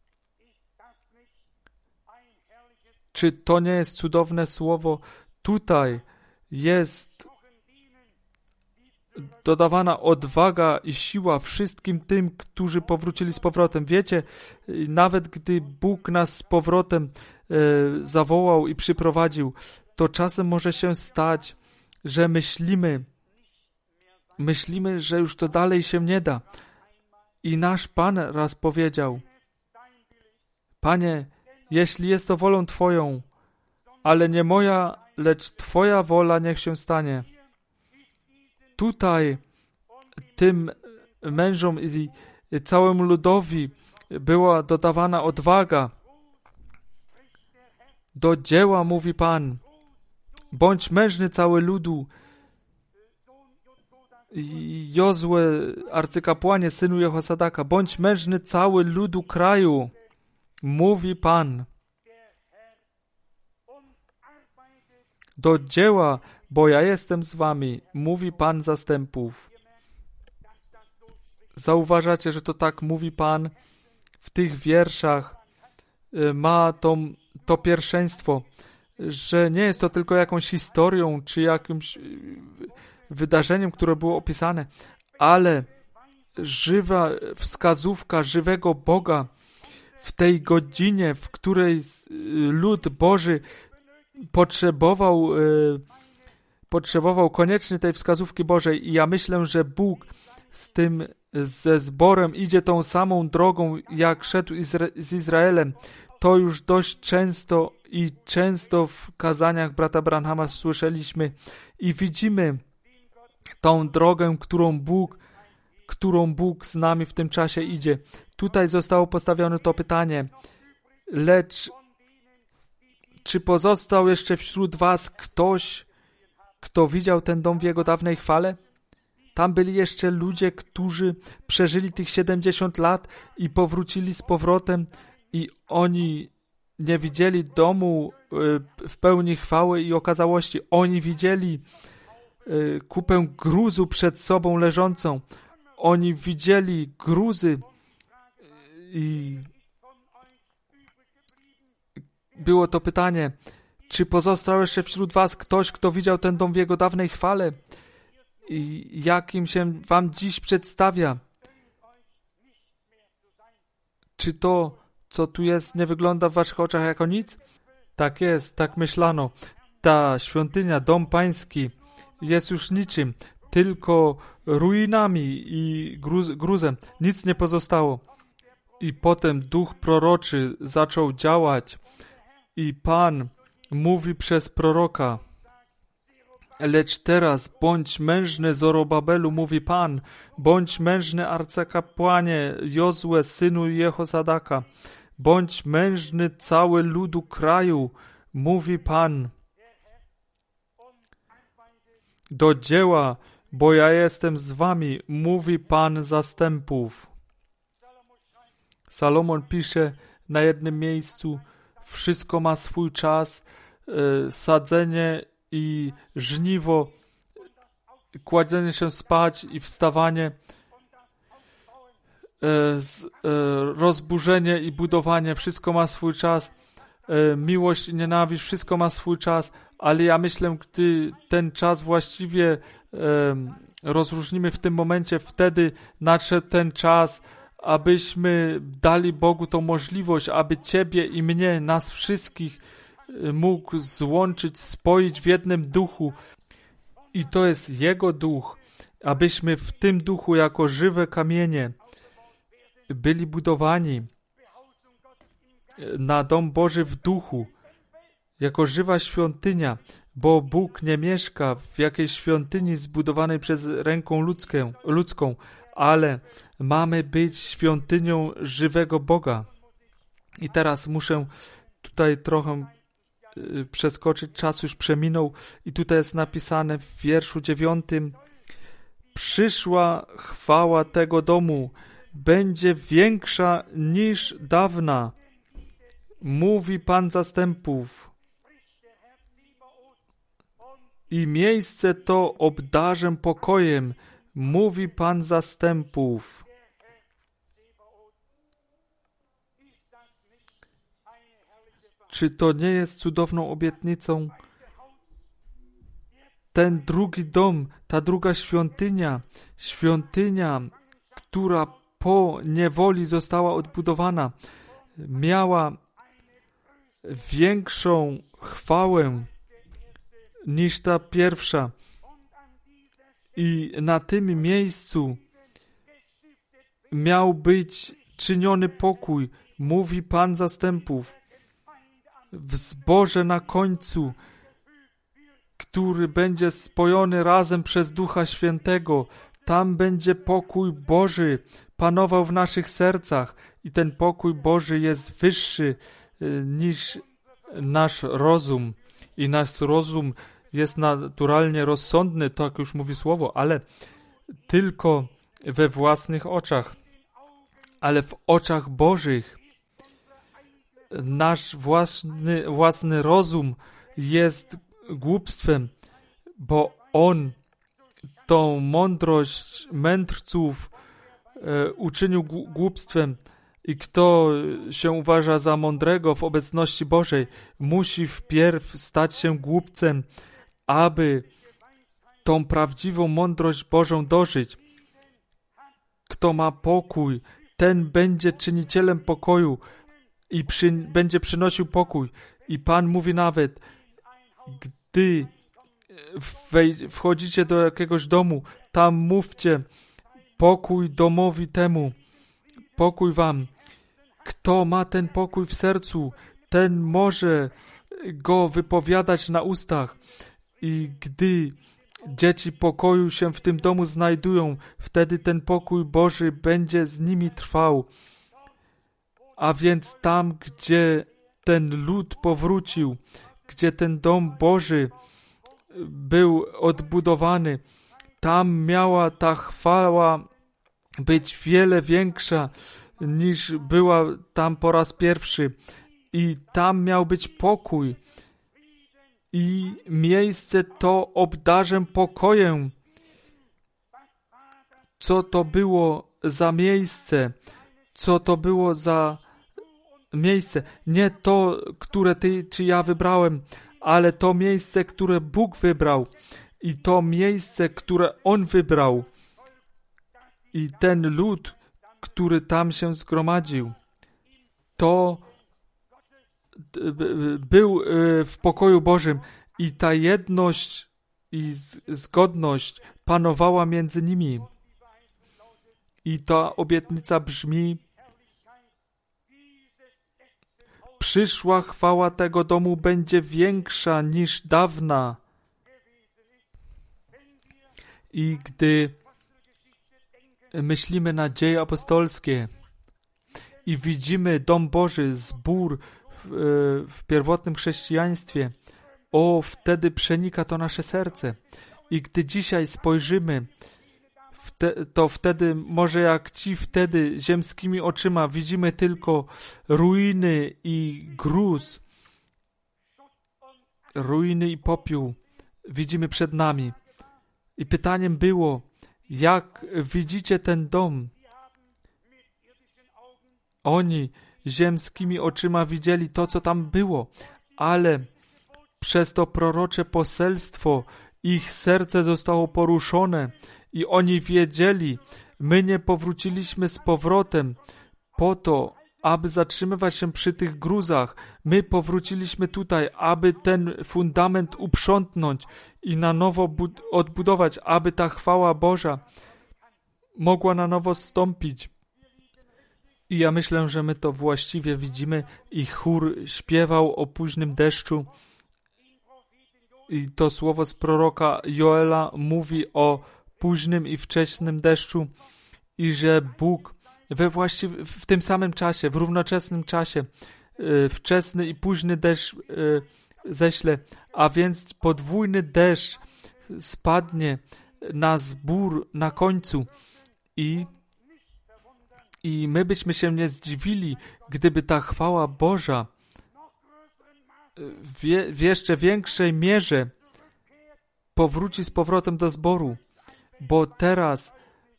Czy to nie jest cudowne słowo? Tutaj jest dodawana odwaga i siła wszystkim tym, którzy powrócili z powrotem. Wiecie, nawet gdy Bóg nas z powrotem e, zawołał i przyprowadził, to czasem może się stać, że myślimy, myślimy, że już to dalej się nie da. I nasz Pan raz powiedział: Panie, jeśli jest to wolą Twoją, ale nie moja, lecz Twoja wola niech się stanie. Tutaj tym mężom i całemu ludowi była dodawana odwaga. Do dzieła, mówi Pan. Bądź mężny cały ludu. Jozue, arcykapłanie, synu Jehosadaka, bądź mężny cały ludu kraju, mówi Pan. Do dzieła, bo ja jestem z wami, mówi Pan zastępów. Zauważacie, że to tak mówi Pan w tych wierszach. Ma to, to pierwszeństwo, że nie jest to tylko jakąś historią, czy jakimś wydarzeniem, które było opisane, ale żywa wskazówka żywego Boga w tej godzinie, w której lud Boży potrzebował, potrzebował koniecznie tej wskazówki Bożej. I ja myślę, że Bóg z tym, ze zborem idzie tą samą drogą, jak szedł Izra- z Izraelem. To już dość często i często w kazaniach brata Branhama słyszeliśmy i widzimy tą drogę, którą Bóg, którą Bóg z nami w tym czasie idzie. Tutaj zostało postawione to pytanie: lecz czy pozostał jeszcze wśród was ktoś, kto widział ten dom w jego dawnej chwale? Tam byli jeszcze ludzie, którzy przeżyli tych siedemdziesiąt lat i powrócili z powrotem i oni nie widzieli domu w pełni chwały i okazałości. Oni widzieli kupę gruzu przed sobą leżącą. Oni widzieli gruzy i było to pytanie, czy pozostał jeszcze wśród was ktoś, kto widział ten dom w jego dawnej chwale? I jakim się wam dziś przedstawia? Czy to, co tu jest, nie wygląda w waszych oczach jako nic? Tak jest, tak myślano. Ta świątynia, dom pański jest już niczym, tylko ruinami i gruz, gruzem. Nic nie pozostało. I potem duch proroczy zaczął działać i Pan mówi przez proroka: lecz teraz bądź mężny Zorobabelu, mówi Pan, bądź mężny arcykapłanie Jozue, synu Jehosadaka, bądź mężny cały ludu kraju, mówi Pan. Do dzieła, bo ja jestem z wami, mówi Pan zastępów. Salomon pisze na jednym miejscu: wszystko ma swój czas, e, sadzenie i żniwo, kładzenie się spać i wstawanie, e, z, e, rozburzenie i budowanie, wszystko ma swój czas, e, miłość i nienawiść, wszystko ma swój czas, ale ja myślę, gdy ten czas właściwie e, rozróżnimy w tym momencie, wtedy nadszedł ten czas, abyśmy dali Bogu tą możliwość, aby Ciebie i mnie, nas wszystkich mógł złączyć, spoić w jednym duchu. I to jest Jego duch, abyśmy w tym duchu jako żywe kamienie byli budowani na dom Boży w duchu, jako żywa świątynia, bo Bóg nie mieszka w jakiejś świątyni zbudowanej przez ręką ludzką, ludzką, ale mamy być świątynią żywego Boga. I teraz muszę tutaj trochę y, przeskoczyć, czas już przeminął i tutaj jest napisane w wierszu dziewiątym: przyszła chwała tego domu będzie większa niż dawna, mówi Pan zastępów. I miejsce to obdarzę pokojem, mówi Pan zastępów. Czy to nie jest cudowną obietnicą? ten drugi dom, ta druga świątynia, świątynia, która po niewoli została odbudowana, miała większą chwałę niż ta pierwsza. I na tym miejscu miał być czyniony pokój, mówi Pan zastępów. W zborze na końcu, który będzie spojony razem przez Ducha Świętego, tam będzie pokój Boży panował w naszych sercach i ten pokój Boży jest wyższy niż nasz rozum. I nasz rozum jest naturalnie rozsądny, tak już mówi Słowo, ale tylko we własnych oczach. Ale w oczach Bożych nasz własny, własny rozum jest głupstwem, bo on tą mądrość mędrców e, uczynił głupstwem i kto się uważa za mądrego w obecności Bożej, musi wpierw stać się głupcem, aby tą prawdziwą mądrość Bożą dożyć. Kto ma pokój, ten będzie czynicielem pokoju i przy, będzie przynosił pokój. I Pan mówi nawet, gdy wej- wchodzicie do jakiegoś domu, tam mówcie pokój domowi temu, pokój wam. Kto ma ten pokój w sercu, ten może go wypowiadać na ustach. I gdy dzieci pokoju się w tym domu znajdują, wtedy ten pokój Boży będzie z nimi trwał. A więc tam, gdzie ten lud powrócił, gdzie ten dom Boży był odbudowany, tam miała ta chwała być wiele większa niż była tam po raz pierwszy. I tam miał być pokój. I miejsce to obdarzę pokojem. Co to było za miejsce? Co to było za miejsce? Nie to, które ty czy ja wybrałem, ale to miejsce, które Bóg wybrał. I to miejsce, które On wybrał. I ten lud, który tam się zgromadził, to był w pokoju Bożym i ta jedność i zgodność panowała między nimi. I ta obietnica brzmi: przyszła chwała tego domu będzie większa niż dawna. I gdy myślimy na dzieje apostolskie i widzimy dom Boży, zbór w, w pierwotnym chrześcijaństwie, o, wtedy przenika to nasze serce. I gdy dzisiaj spojrzymy, wte, to wtedy, może jak ci wtedy ziemskimi oczyma widzimy tylko ruiny i gruz, ruiny i popiół widzimy przed nami. I pytaniem było, jak widzicie ten dom? Oni ziemskimi oczyma widzieli to, co tam było, ale przez to prorocze poselstwo ich serce zostało poruszone i oni wiedzieli, my nie powróciliśmy z powrotem po to, aby zatrzymywać się przy tych gruzach. My powróciliśmy tutaj, aby ten fundament uprzątnąć i na nowo bud- odbudować, aby ta chwała Boża mogła na nowo zstąpić. I ja myślę, że my to właściwie widzimy i chór śpiewał o późnym deszczu. I to słowo z proroka Joela mówi o późnym i wczesnym deszczu i że Bóg we właściwie w tym samym czasie, w równoczesnym czasie yy, wczesny i późny deszcz yy, ześle, a więc podwójny deszcz spadnie na zbór na końcu i i my byśmy się nie zdziwili, gdyby ta chwała Boża w, w jeszcze większej mierze powróci z powrotem do zboru, bo teraz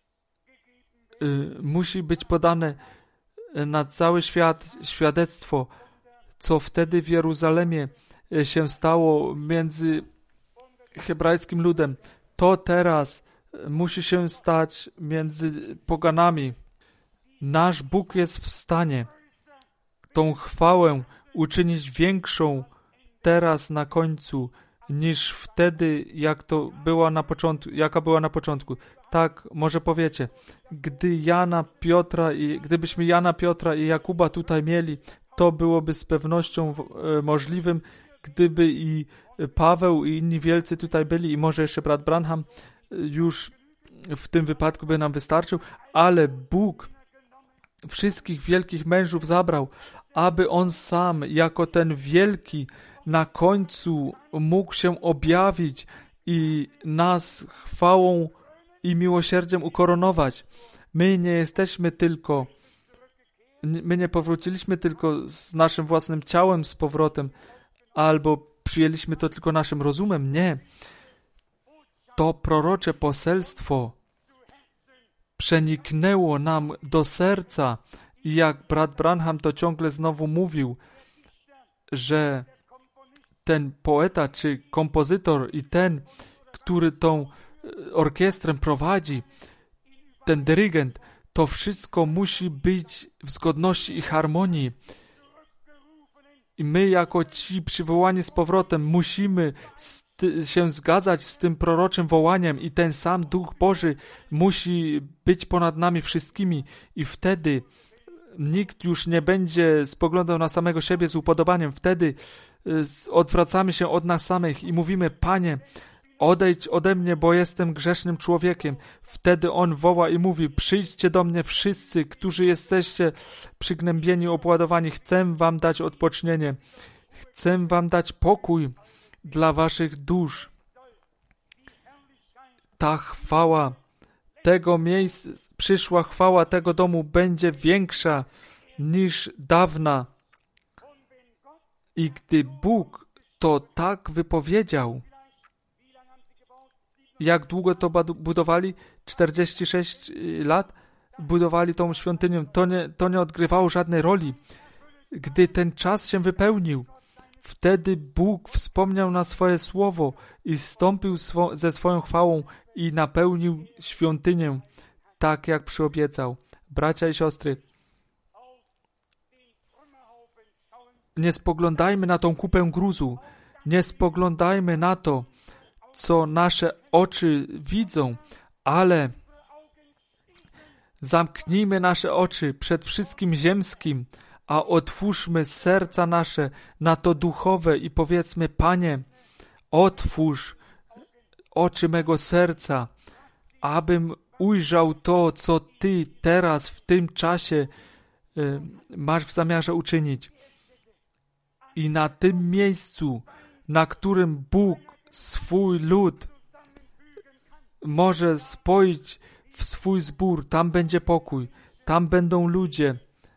y, musi być podane na cały świat świadectwo, co wtedy w Jeruzalemie się stało między hebrajskim ludem. To teraz musi się stać między poganami. Nasz Bóg jest w stanie tą chwałę uczynić większą teraz na końcu, niż wtedy, jak to była na początku, jaka była na początku. Tak, może powiecie, gdy Jana, Piotra i gdybyśmy Jana, Piotra i Jakuba tutaj mieli, to byłoby z pewnością e, możliwym, gdyby i Paweł i inni wielcy tutaj byli i może jeszcze brat Branham już w tym wypadku by nam wystarczył, ale Bóg wszystkich wielkich mężów zabrał, aby On sam jako ten wielki na końcu mógł się objawić i nas chwałą i miłosierdziem ukoronować. My nie jesteśmy tylko, my nie powróciliśmy tylko z naszym własnym ciałem z powrotem, albo przyjęliśmy to tylko naszym rozumem. Nie. To prorocze poselstwo przeniknęło nam do serca i jak brat Branham to ciągle znowu mówił, że ten poeta czy kompozytor i ten, który tą orkiestrę prowadzi, ten dyrygent, to wszystko musi być w zgodności i harmonii. I my jako ci przywołani z powrotem musimy się zgadzać z tym proroczym wołaniem i ten sam Duch Boży musi być ponad nami wszystkimi i wtedy nikt już nie będzie spoglądał na samego siebie z upodobaniem. Wtedy odwracamy się od nas samych i mówimy: Panie, odejdź ode mnie, bo jestem grzesznym człowiekiem. Wtedy On woła i mówi: przyjdźcie do mnie wszyscy, którzy jesteście przygnębieni, obładowani. Chcę wam dać odpocznienie. Chcę wam dać pokój dla waszych dusz. Ta chwała tego miejsca, przyszła chwała tego domu będzie większa niż dawna. I gdy Bóg to tak wypowiedział, jak długo to budowali? czterdzieści sześć lat budowali tą świątynię. To nie, to nie odgrywało żadnej roli. Gdy ten czas się wypełnił, wtedy Bóg wspomniał na swoje słowo i zstąpił swo- ze swoją chwałą i napełnił świątynię, tak jak przyobiecał. Bracia i siostry, nie spoglądajmy na tą kupę gruzu, nie spoglądajmy na to, co nasze oczy widzą, ale zamknijmy nasze oczy przed wszystkim ziemskim, a otwórzmy serca nasze na to duchowe i powiedzmy: Panie, otwórz oczy mego serca, abym ujrzał to, co Ty teraz w tym czasie y, masz w zamiarze uczynić. I na tym miejscu, na którym Bóg swój lud może spoić w swój zbór, tam będzie pokój, tam będą ludzie,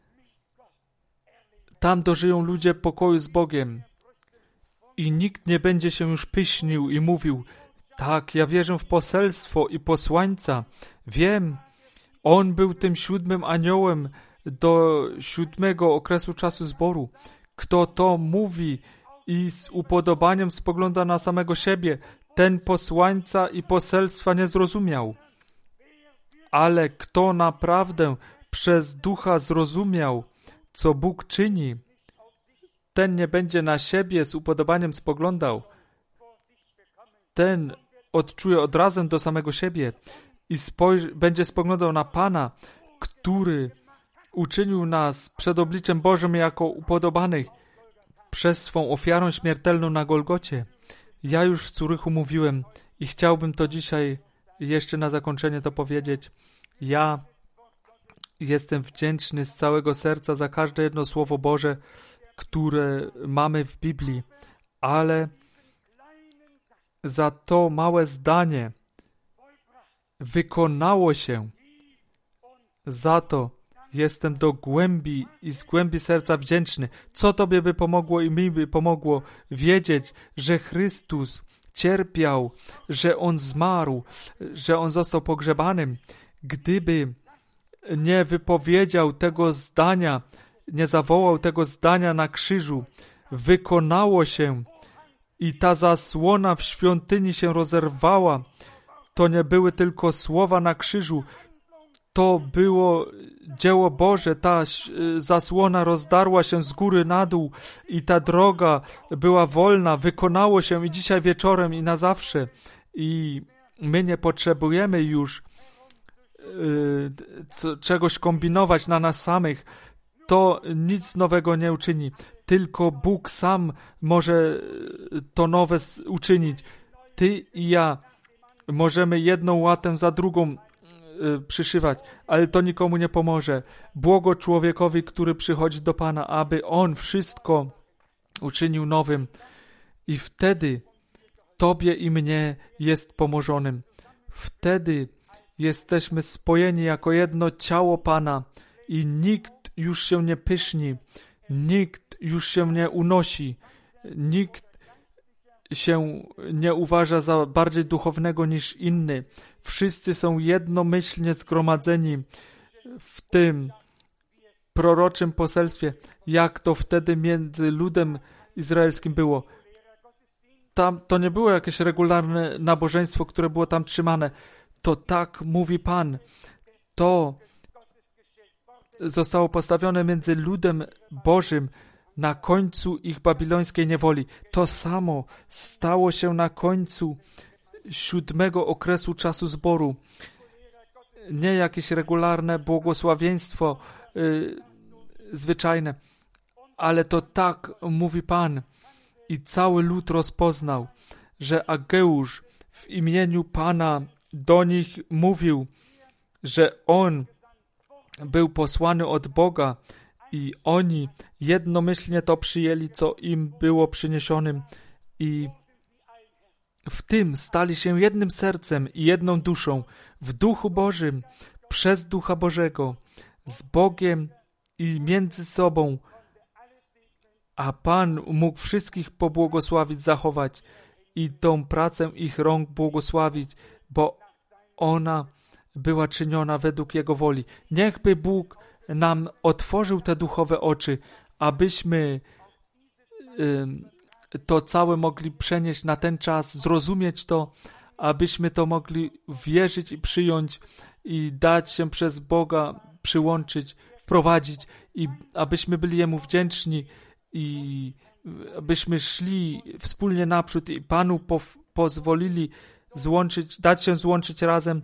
tam dożyją ludzie pokoju z Bogiem i nikt nie będzie się już pyśnił i mówił: tak, ja wierzę w poselstwo i posłańca, wiem, on był tym siódmym aniołem do siódmego okresu czasu zboru. Kto to mówi i z upodobaniem spogląda na samego siebie, ten posłańca i poselstwa nie zrozumiał. Ale kto naprawdę przez Ducha zrozumiał, co Bóg czyni, ten nie będzie na siebie z upodobaniem spoglądał. Ten odczuje odrazem do samego siebie i spojrzy, będzie spoglądał na Pana, który uczynił nas przed obliczem Bożym jako upodobanych przez swą ofiarę śmiertelną na Golgocie. Ja już w Curychu mówiłem i chciałbym to dzisiaj jeszcze na zakończenie to powiedzieć. Ja jestem wdzięczny z całego serca za każde jedno Słowo Boże, które mamy w Biblii, ale za to małe zdanie wykonało się. Za to jestem do głębi i z głębi serca wdzięczny. Co Tobie by pomogło i mi by pomogło wiedzieć, że Chrystus cierpiał, że On zmarł, że On został pogrzebanym. Gdyby nie wypowiedział tego zdania, nie zawołał tego zdania na krzyżu, wykonało się i ta zasłona w świątyni się rozerwała. To nie były tylko słowa na krzyżu, to było dzieło Boże. Ta zasłona rozdarła się z góry na dół i ta droga była wolna, wykonało się i dzisiaj wieczorem, i na zawsze. I my nie potrzebujemy już yy, c- czegoś kombinować na nas samych. To nic nowego nie uczyni. Tylko Bóg sam może to nowe uczynić. Ty i ja możemy jedną łatę za drugą y, przyszywać, ale to nikomu nie pomoże. Błogo człowiekowi, który przychodzi do Pana, aby On wszystko uczynił nowym. I wtedy Tobie i mnie jest pomożonym. Wtedy jesteśmy spojeni jako jedno ciało Pana i nikt już się nie pyszni, nikt już się nie unosi, nikt się nie uważa za bardziej duchownego niż inny. Wszyscy są jednomyślnie zgromadzeni w tym proroczym poselstwie, jak to wtedy między ludem izraelskim było. Tam to nie było jakieś regularne nabożeństwo, które było tam trzymane. To tak mówi Pan. To zostało postawione między ludem Bożym na końcu ich babilońskiej niewoli. To samo stało się na końcu siódmego okresu czasu zboru. Nie jakieś regularne błogosławieństwo yy, zwyczajne, ale to tak mówi Pan. I cały lud rozpoznał, że Ageusz w imieniu Pana do nich mówił, że on był posłany od Boga i oni jednomyślnie to przyjęli, co im było przyniesionym i w tym stali się jednym sercem i jedną duszą w Duchu Bożym, przez Ducha Bożego, z Bogiem i między sobą, a Pan mógł wszystkich pobłogosławić, zachować i tą pracę ich rąk błogosławić, bo ona była czyniona według Jego woli. Niechby Bóg nam otworzył te duchowe oczy, abyśmy y, to całe mogli przenieść na ten czas, zrozumieć to, abyśmy to mogli wierzyć i przyjąć i dać się przez Boga przyłączyć, wprowadzić i abyśmy byli Jemu wdzięczni i abyśmy szli wspólnie naprzód i Panu po, pozwolili złączyć, dać się złączyć razem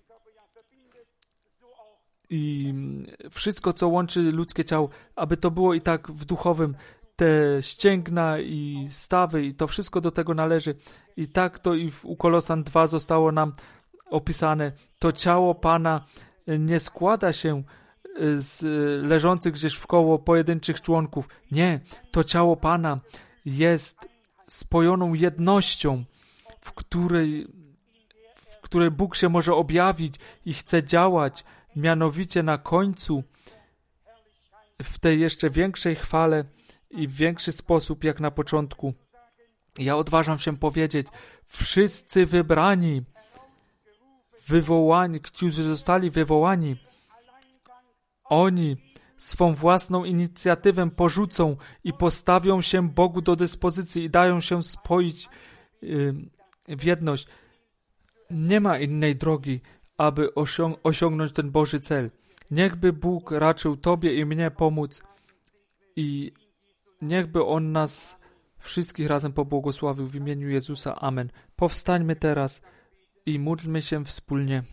i wszystko, co łączy ludzkie ciało, aby to było i tak w duchowym, te ścięgna i stawy i to wszystko do tego należy. I tak to i w u Kolosan dwa zostało nam opisane. To ciało Pana nie składa się z leżących gdzieś wkoło pojedynczych członków. Nie, to ciało Pana jest spojoną jednością, w której, w której Bóg się może objawić i chce działać, mianowicie na końcu w tej jeszcze większej chwale i w większy sposób jak na początku. Ja odważam się powiedzieć, wszyscy wybrani, wywołani, którzy zostali wywołani, oni swą własną inicjatywę porzucą i postawią się Bogu do dyspozycji i dają się spoić yy, w jedność. Nie ma innej drogi, aby osiąg- osiągnąć ten Boży cel. Niechby Bóg raczył Tobie i mnie pomóc i niechby On nas wszystkich razem pobłogosławił w imieniu Jezusa. Amen. Powstańmy teraz i módlmy się wspólnie.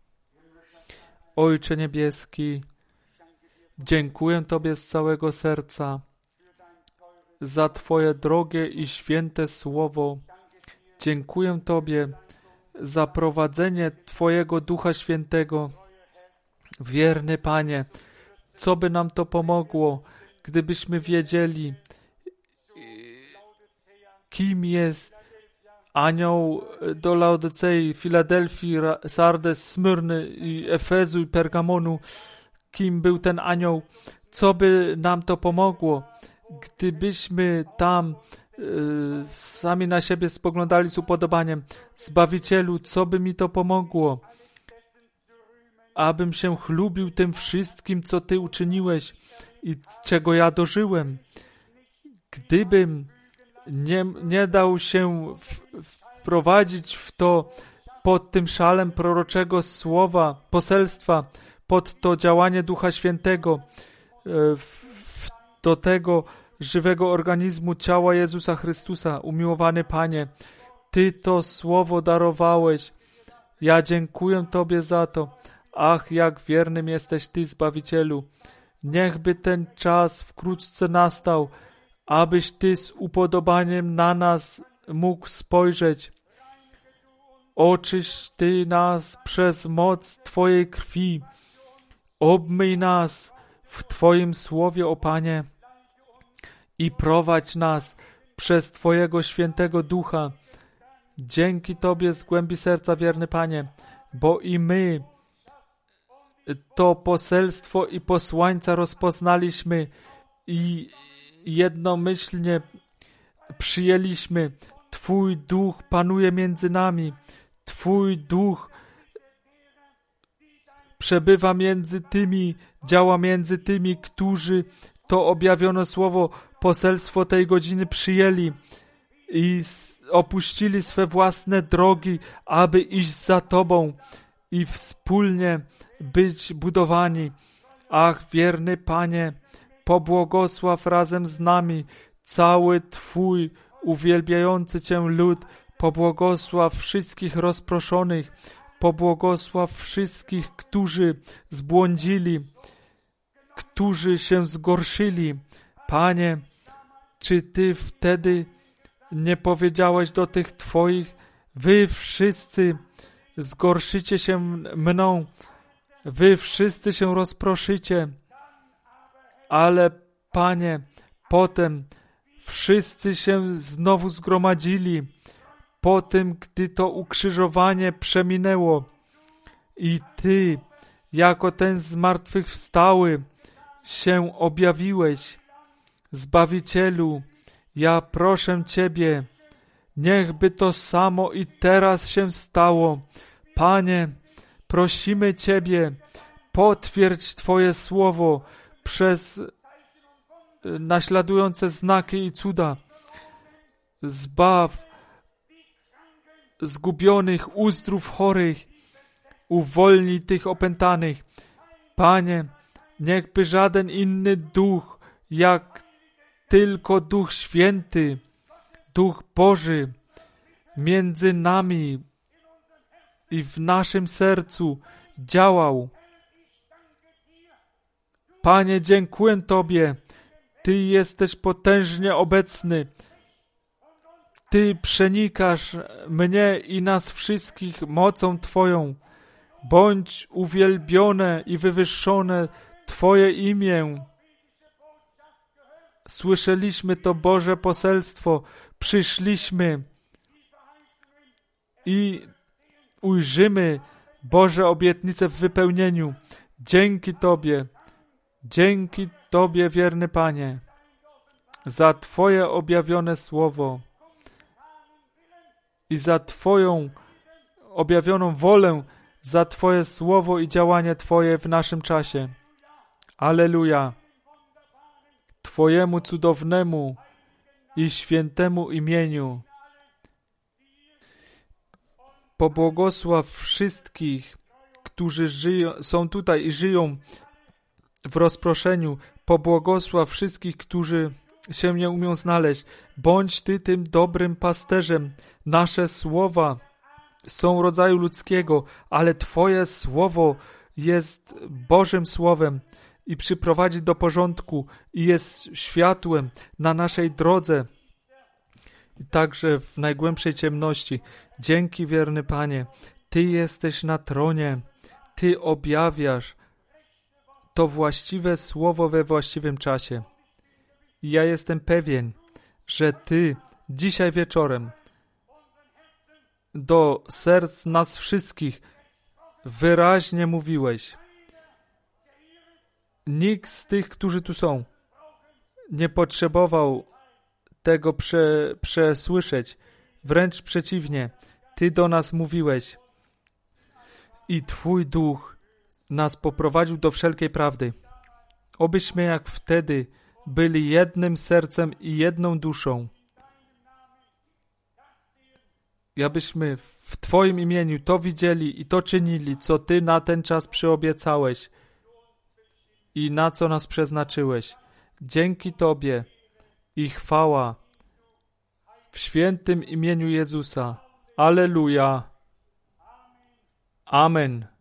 Ojcze Niebieski, dziękuję Tobie z całego serca za Twoje drogie i święte słowo. Dziękuję Tobie za prowadzenie Twojego Ducha Świętego. Wierny Panie, co by nam to pomogło, gdybyśmy wiedzieli, kim jest anioł do Laodycei, Filadelfii, Sardes, Smyrny, i Efezu i Pergamonu, kim był ten anioł, co by nam to pomogło, gdybyśmy tam y, sami na siebie spoglądali z upodobaniem. Zbawicielu, co by mi to pomogło, abym się chlubił tym wszystkim, co Ty uczyniłeś i czego ja dożyłem. Gdybym nie, nie dał się w, wprowadzić w to pod tym szalem proroczego słowa, poselstwa, pod to działanie Ducha Świętego, w, w, do tego żywego organizmu ciała Jezusa Chrystusa. Umiłowany Panie, Ty to słowo darowałeś. Ja dziękuję Tobie za to. Ach, jak wiernym jesteś Ty, Zbawicielu. Niechby ten czas wkrótce nastał, abyś Ty z upodobaniem na nas mógł spojrzeć. Oczyść Ty nas przez moc Twojej krwi. Obmyj nas w Twoim słowie, o Panie, i prowadź nas przez Twojego świętego Ducha. Dzięki Tobie z głębi serca, wierny Panie, bo i my to poselstwo i posłańca rozpoznaliśmy i jednomyślnie przyjęliśmy. Twój Duch panuje między nami. Twój Duch przebywa między tymi, działa między tymi, którzy to objawione słowo, poselstwo tej godziny przyjęli i opuścili swe własne drogi, aby iść za Tobą i wspólnie być budowani. Ach, wierny Panie, pobłogosław razem z nami cały Twój uwielbiający Cię lud, pobłogosław wszystkich rozproszonych, pobłogosław wszystkich, którzy zbłądzili, którzy się zgorszyli. Panie, czy Ty wtedy nie powiedziałeś do tych Twoich, wy wszyscy zgorszycie się mną, wy wszyscy się rozproszycie, ale Panie, potem wszyscy się znowu zgromadzili, po tym, gdy to ukrzyżowanie przeminęło i Ty, jako ten zmartwychwstały, się objawiłeś. Zbawicielu, ja proszę Ciebie, niechby to samo i teraz się stało. Panie, prosimy Ciebie, potwierdź Twoje słowo przez naśladujące znaki i cuda. Zbaw zgubionych, uzdrów chorych, uwolnij tych opętanych. Panie, niechby żaden inny duch, jak tylko Duch Święty, Duch Boży, między nami i w naszym sercu działał. Panie, dziękuję Tobie. Ty jesteś potężnie obecny. Ty przenikasz mnie i nas wszystkich mocą Twoją. Bądź uwielbione i wywyższone Twoje imię. Słyszeliśmy to Boże poselstwo, przyszliśmy i ujrzymy Boże obietnice w wypełnieniu. Dzięki Tobie, dzięki Tobie, wierny Panie, za Twoje objawione słowo i za Twoją objawioną wolę, za Twoje słowo i działanie Twoje w naszym czasie. Alleluja! Twojemu cudownemu i świętemu imieniu. Pobłogosław wszystkich, którzy żyją, są tutaj i żyją w rozproszeniu. Pobłogosław wszystkich, którzy się nie umią znaleźć. Bądź Ty tym dobrym pasterzem. Nasze słowa są rodzaju ludzkiego, ale Twoje słowo jest Bożym Słowem i przyprowadzi do porządku i jest światłem na naszej drodze i także w najgłębszej ciemności. Dzięki, wierny Panie, Ty jesteś na tronie, Ty objawiasz to właściwe słowo we właściwym czasie. I ja jestem pewien, że Ty dzisiaj wieczorem do serc nas wszystkich wyraźnie mówiłeś. Nikt z tych, którzy tu są, nie potrzebował tego prze, przesłyszeć. Wręcz przeciwnie, Ty do nas mówiłeś i Twój Duch nas poprowadził do wszelkiej prawdy. Obyśmy jak wtedy byli jednym sercem i jedną duszą. abyśmy w Twoim imieniu to widzieli i to czynili, co Ty na ten czas przyobiecałeś i na co nas przeznaczyłeś. Dzięki Tobie i chwała w świętym imieniu Jezusa. Alleluja. Amen.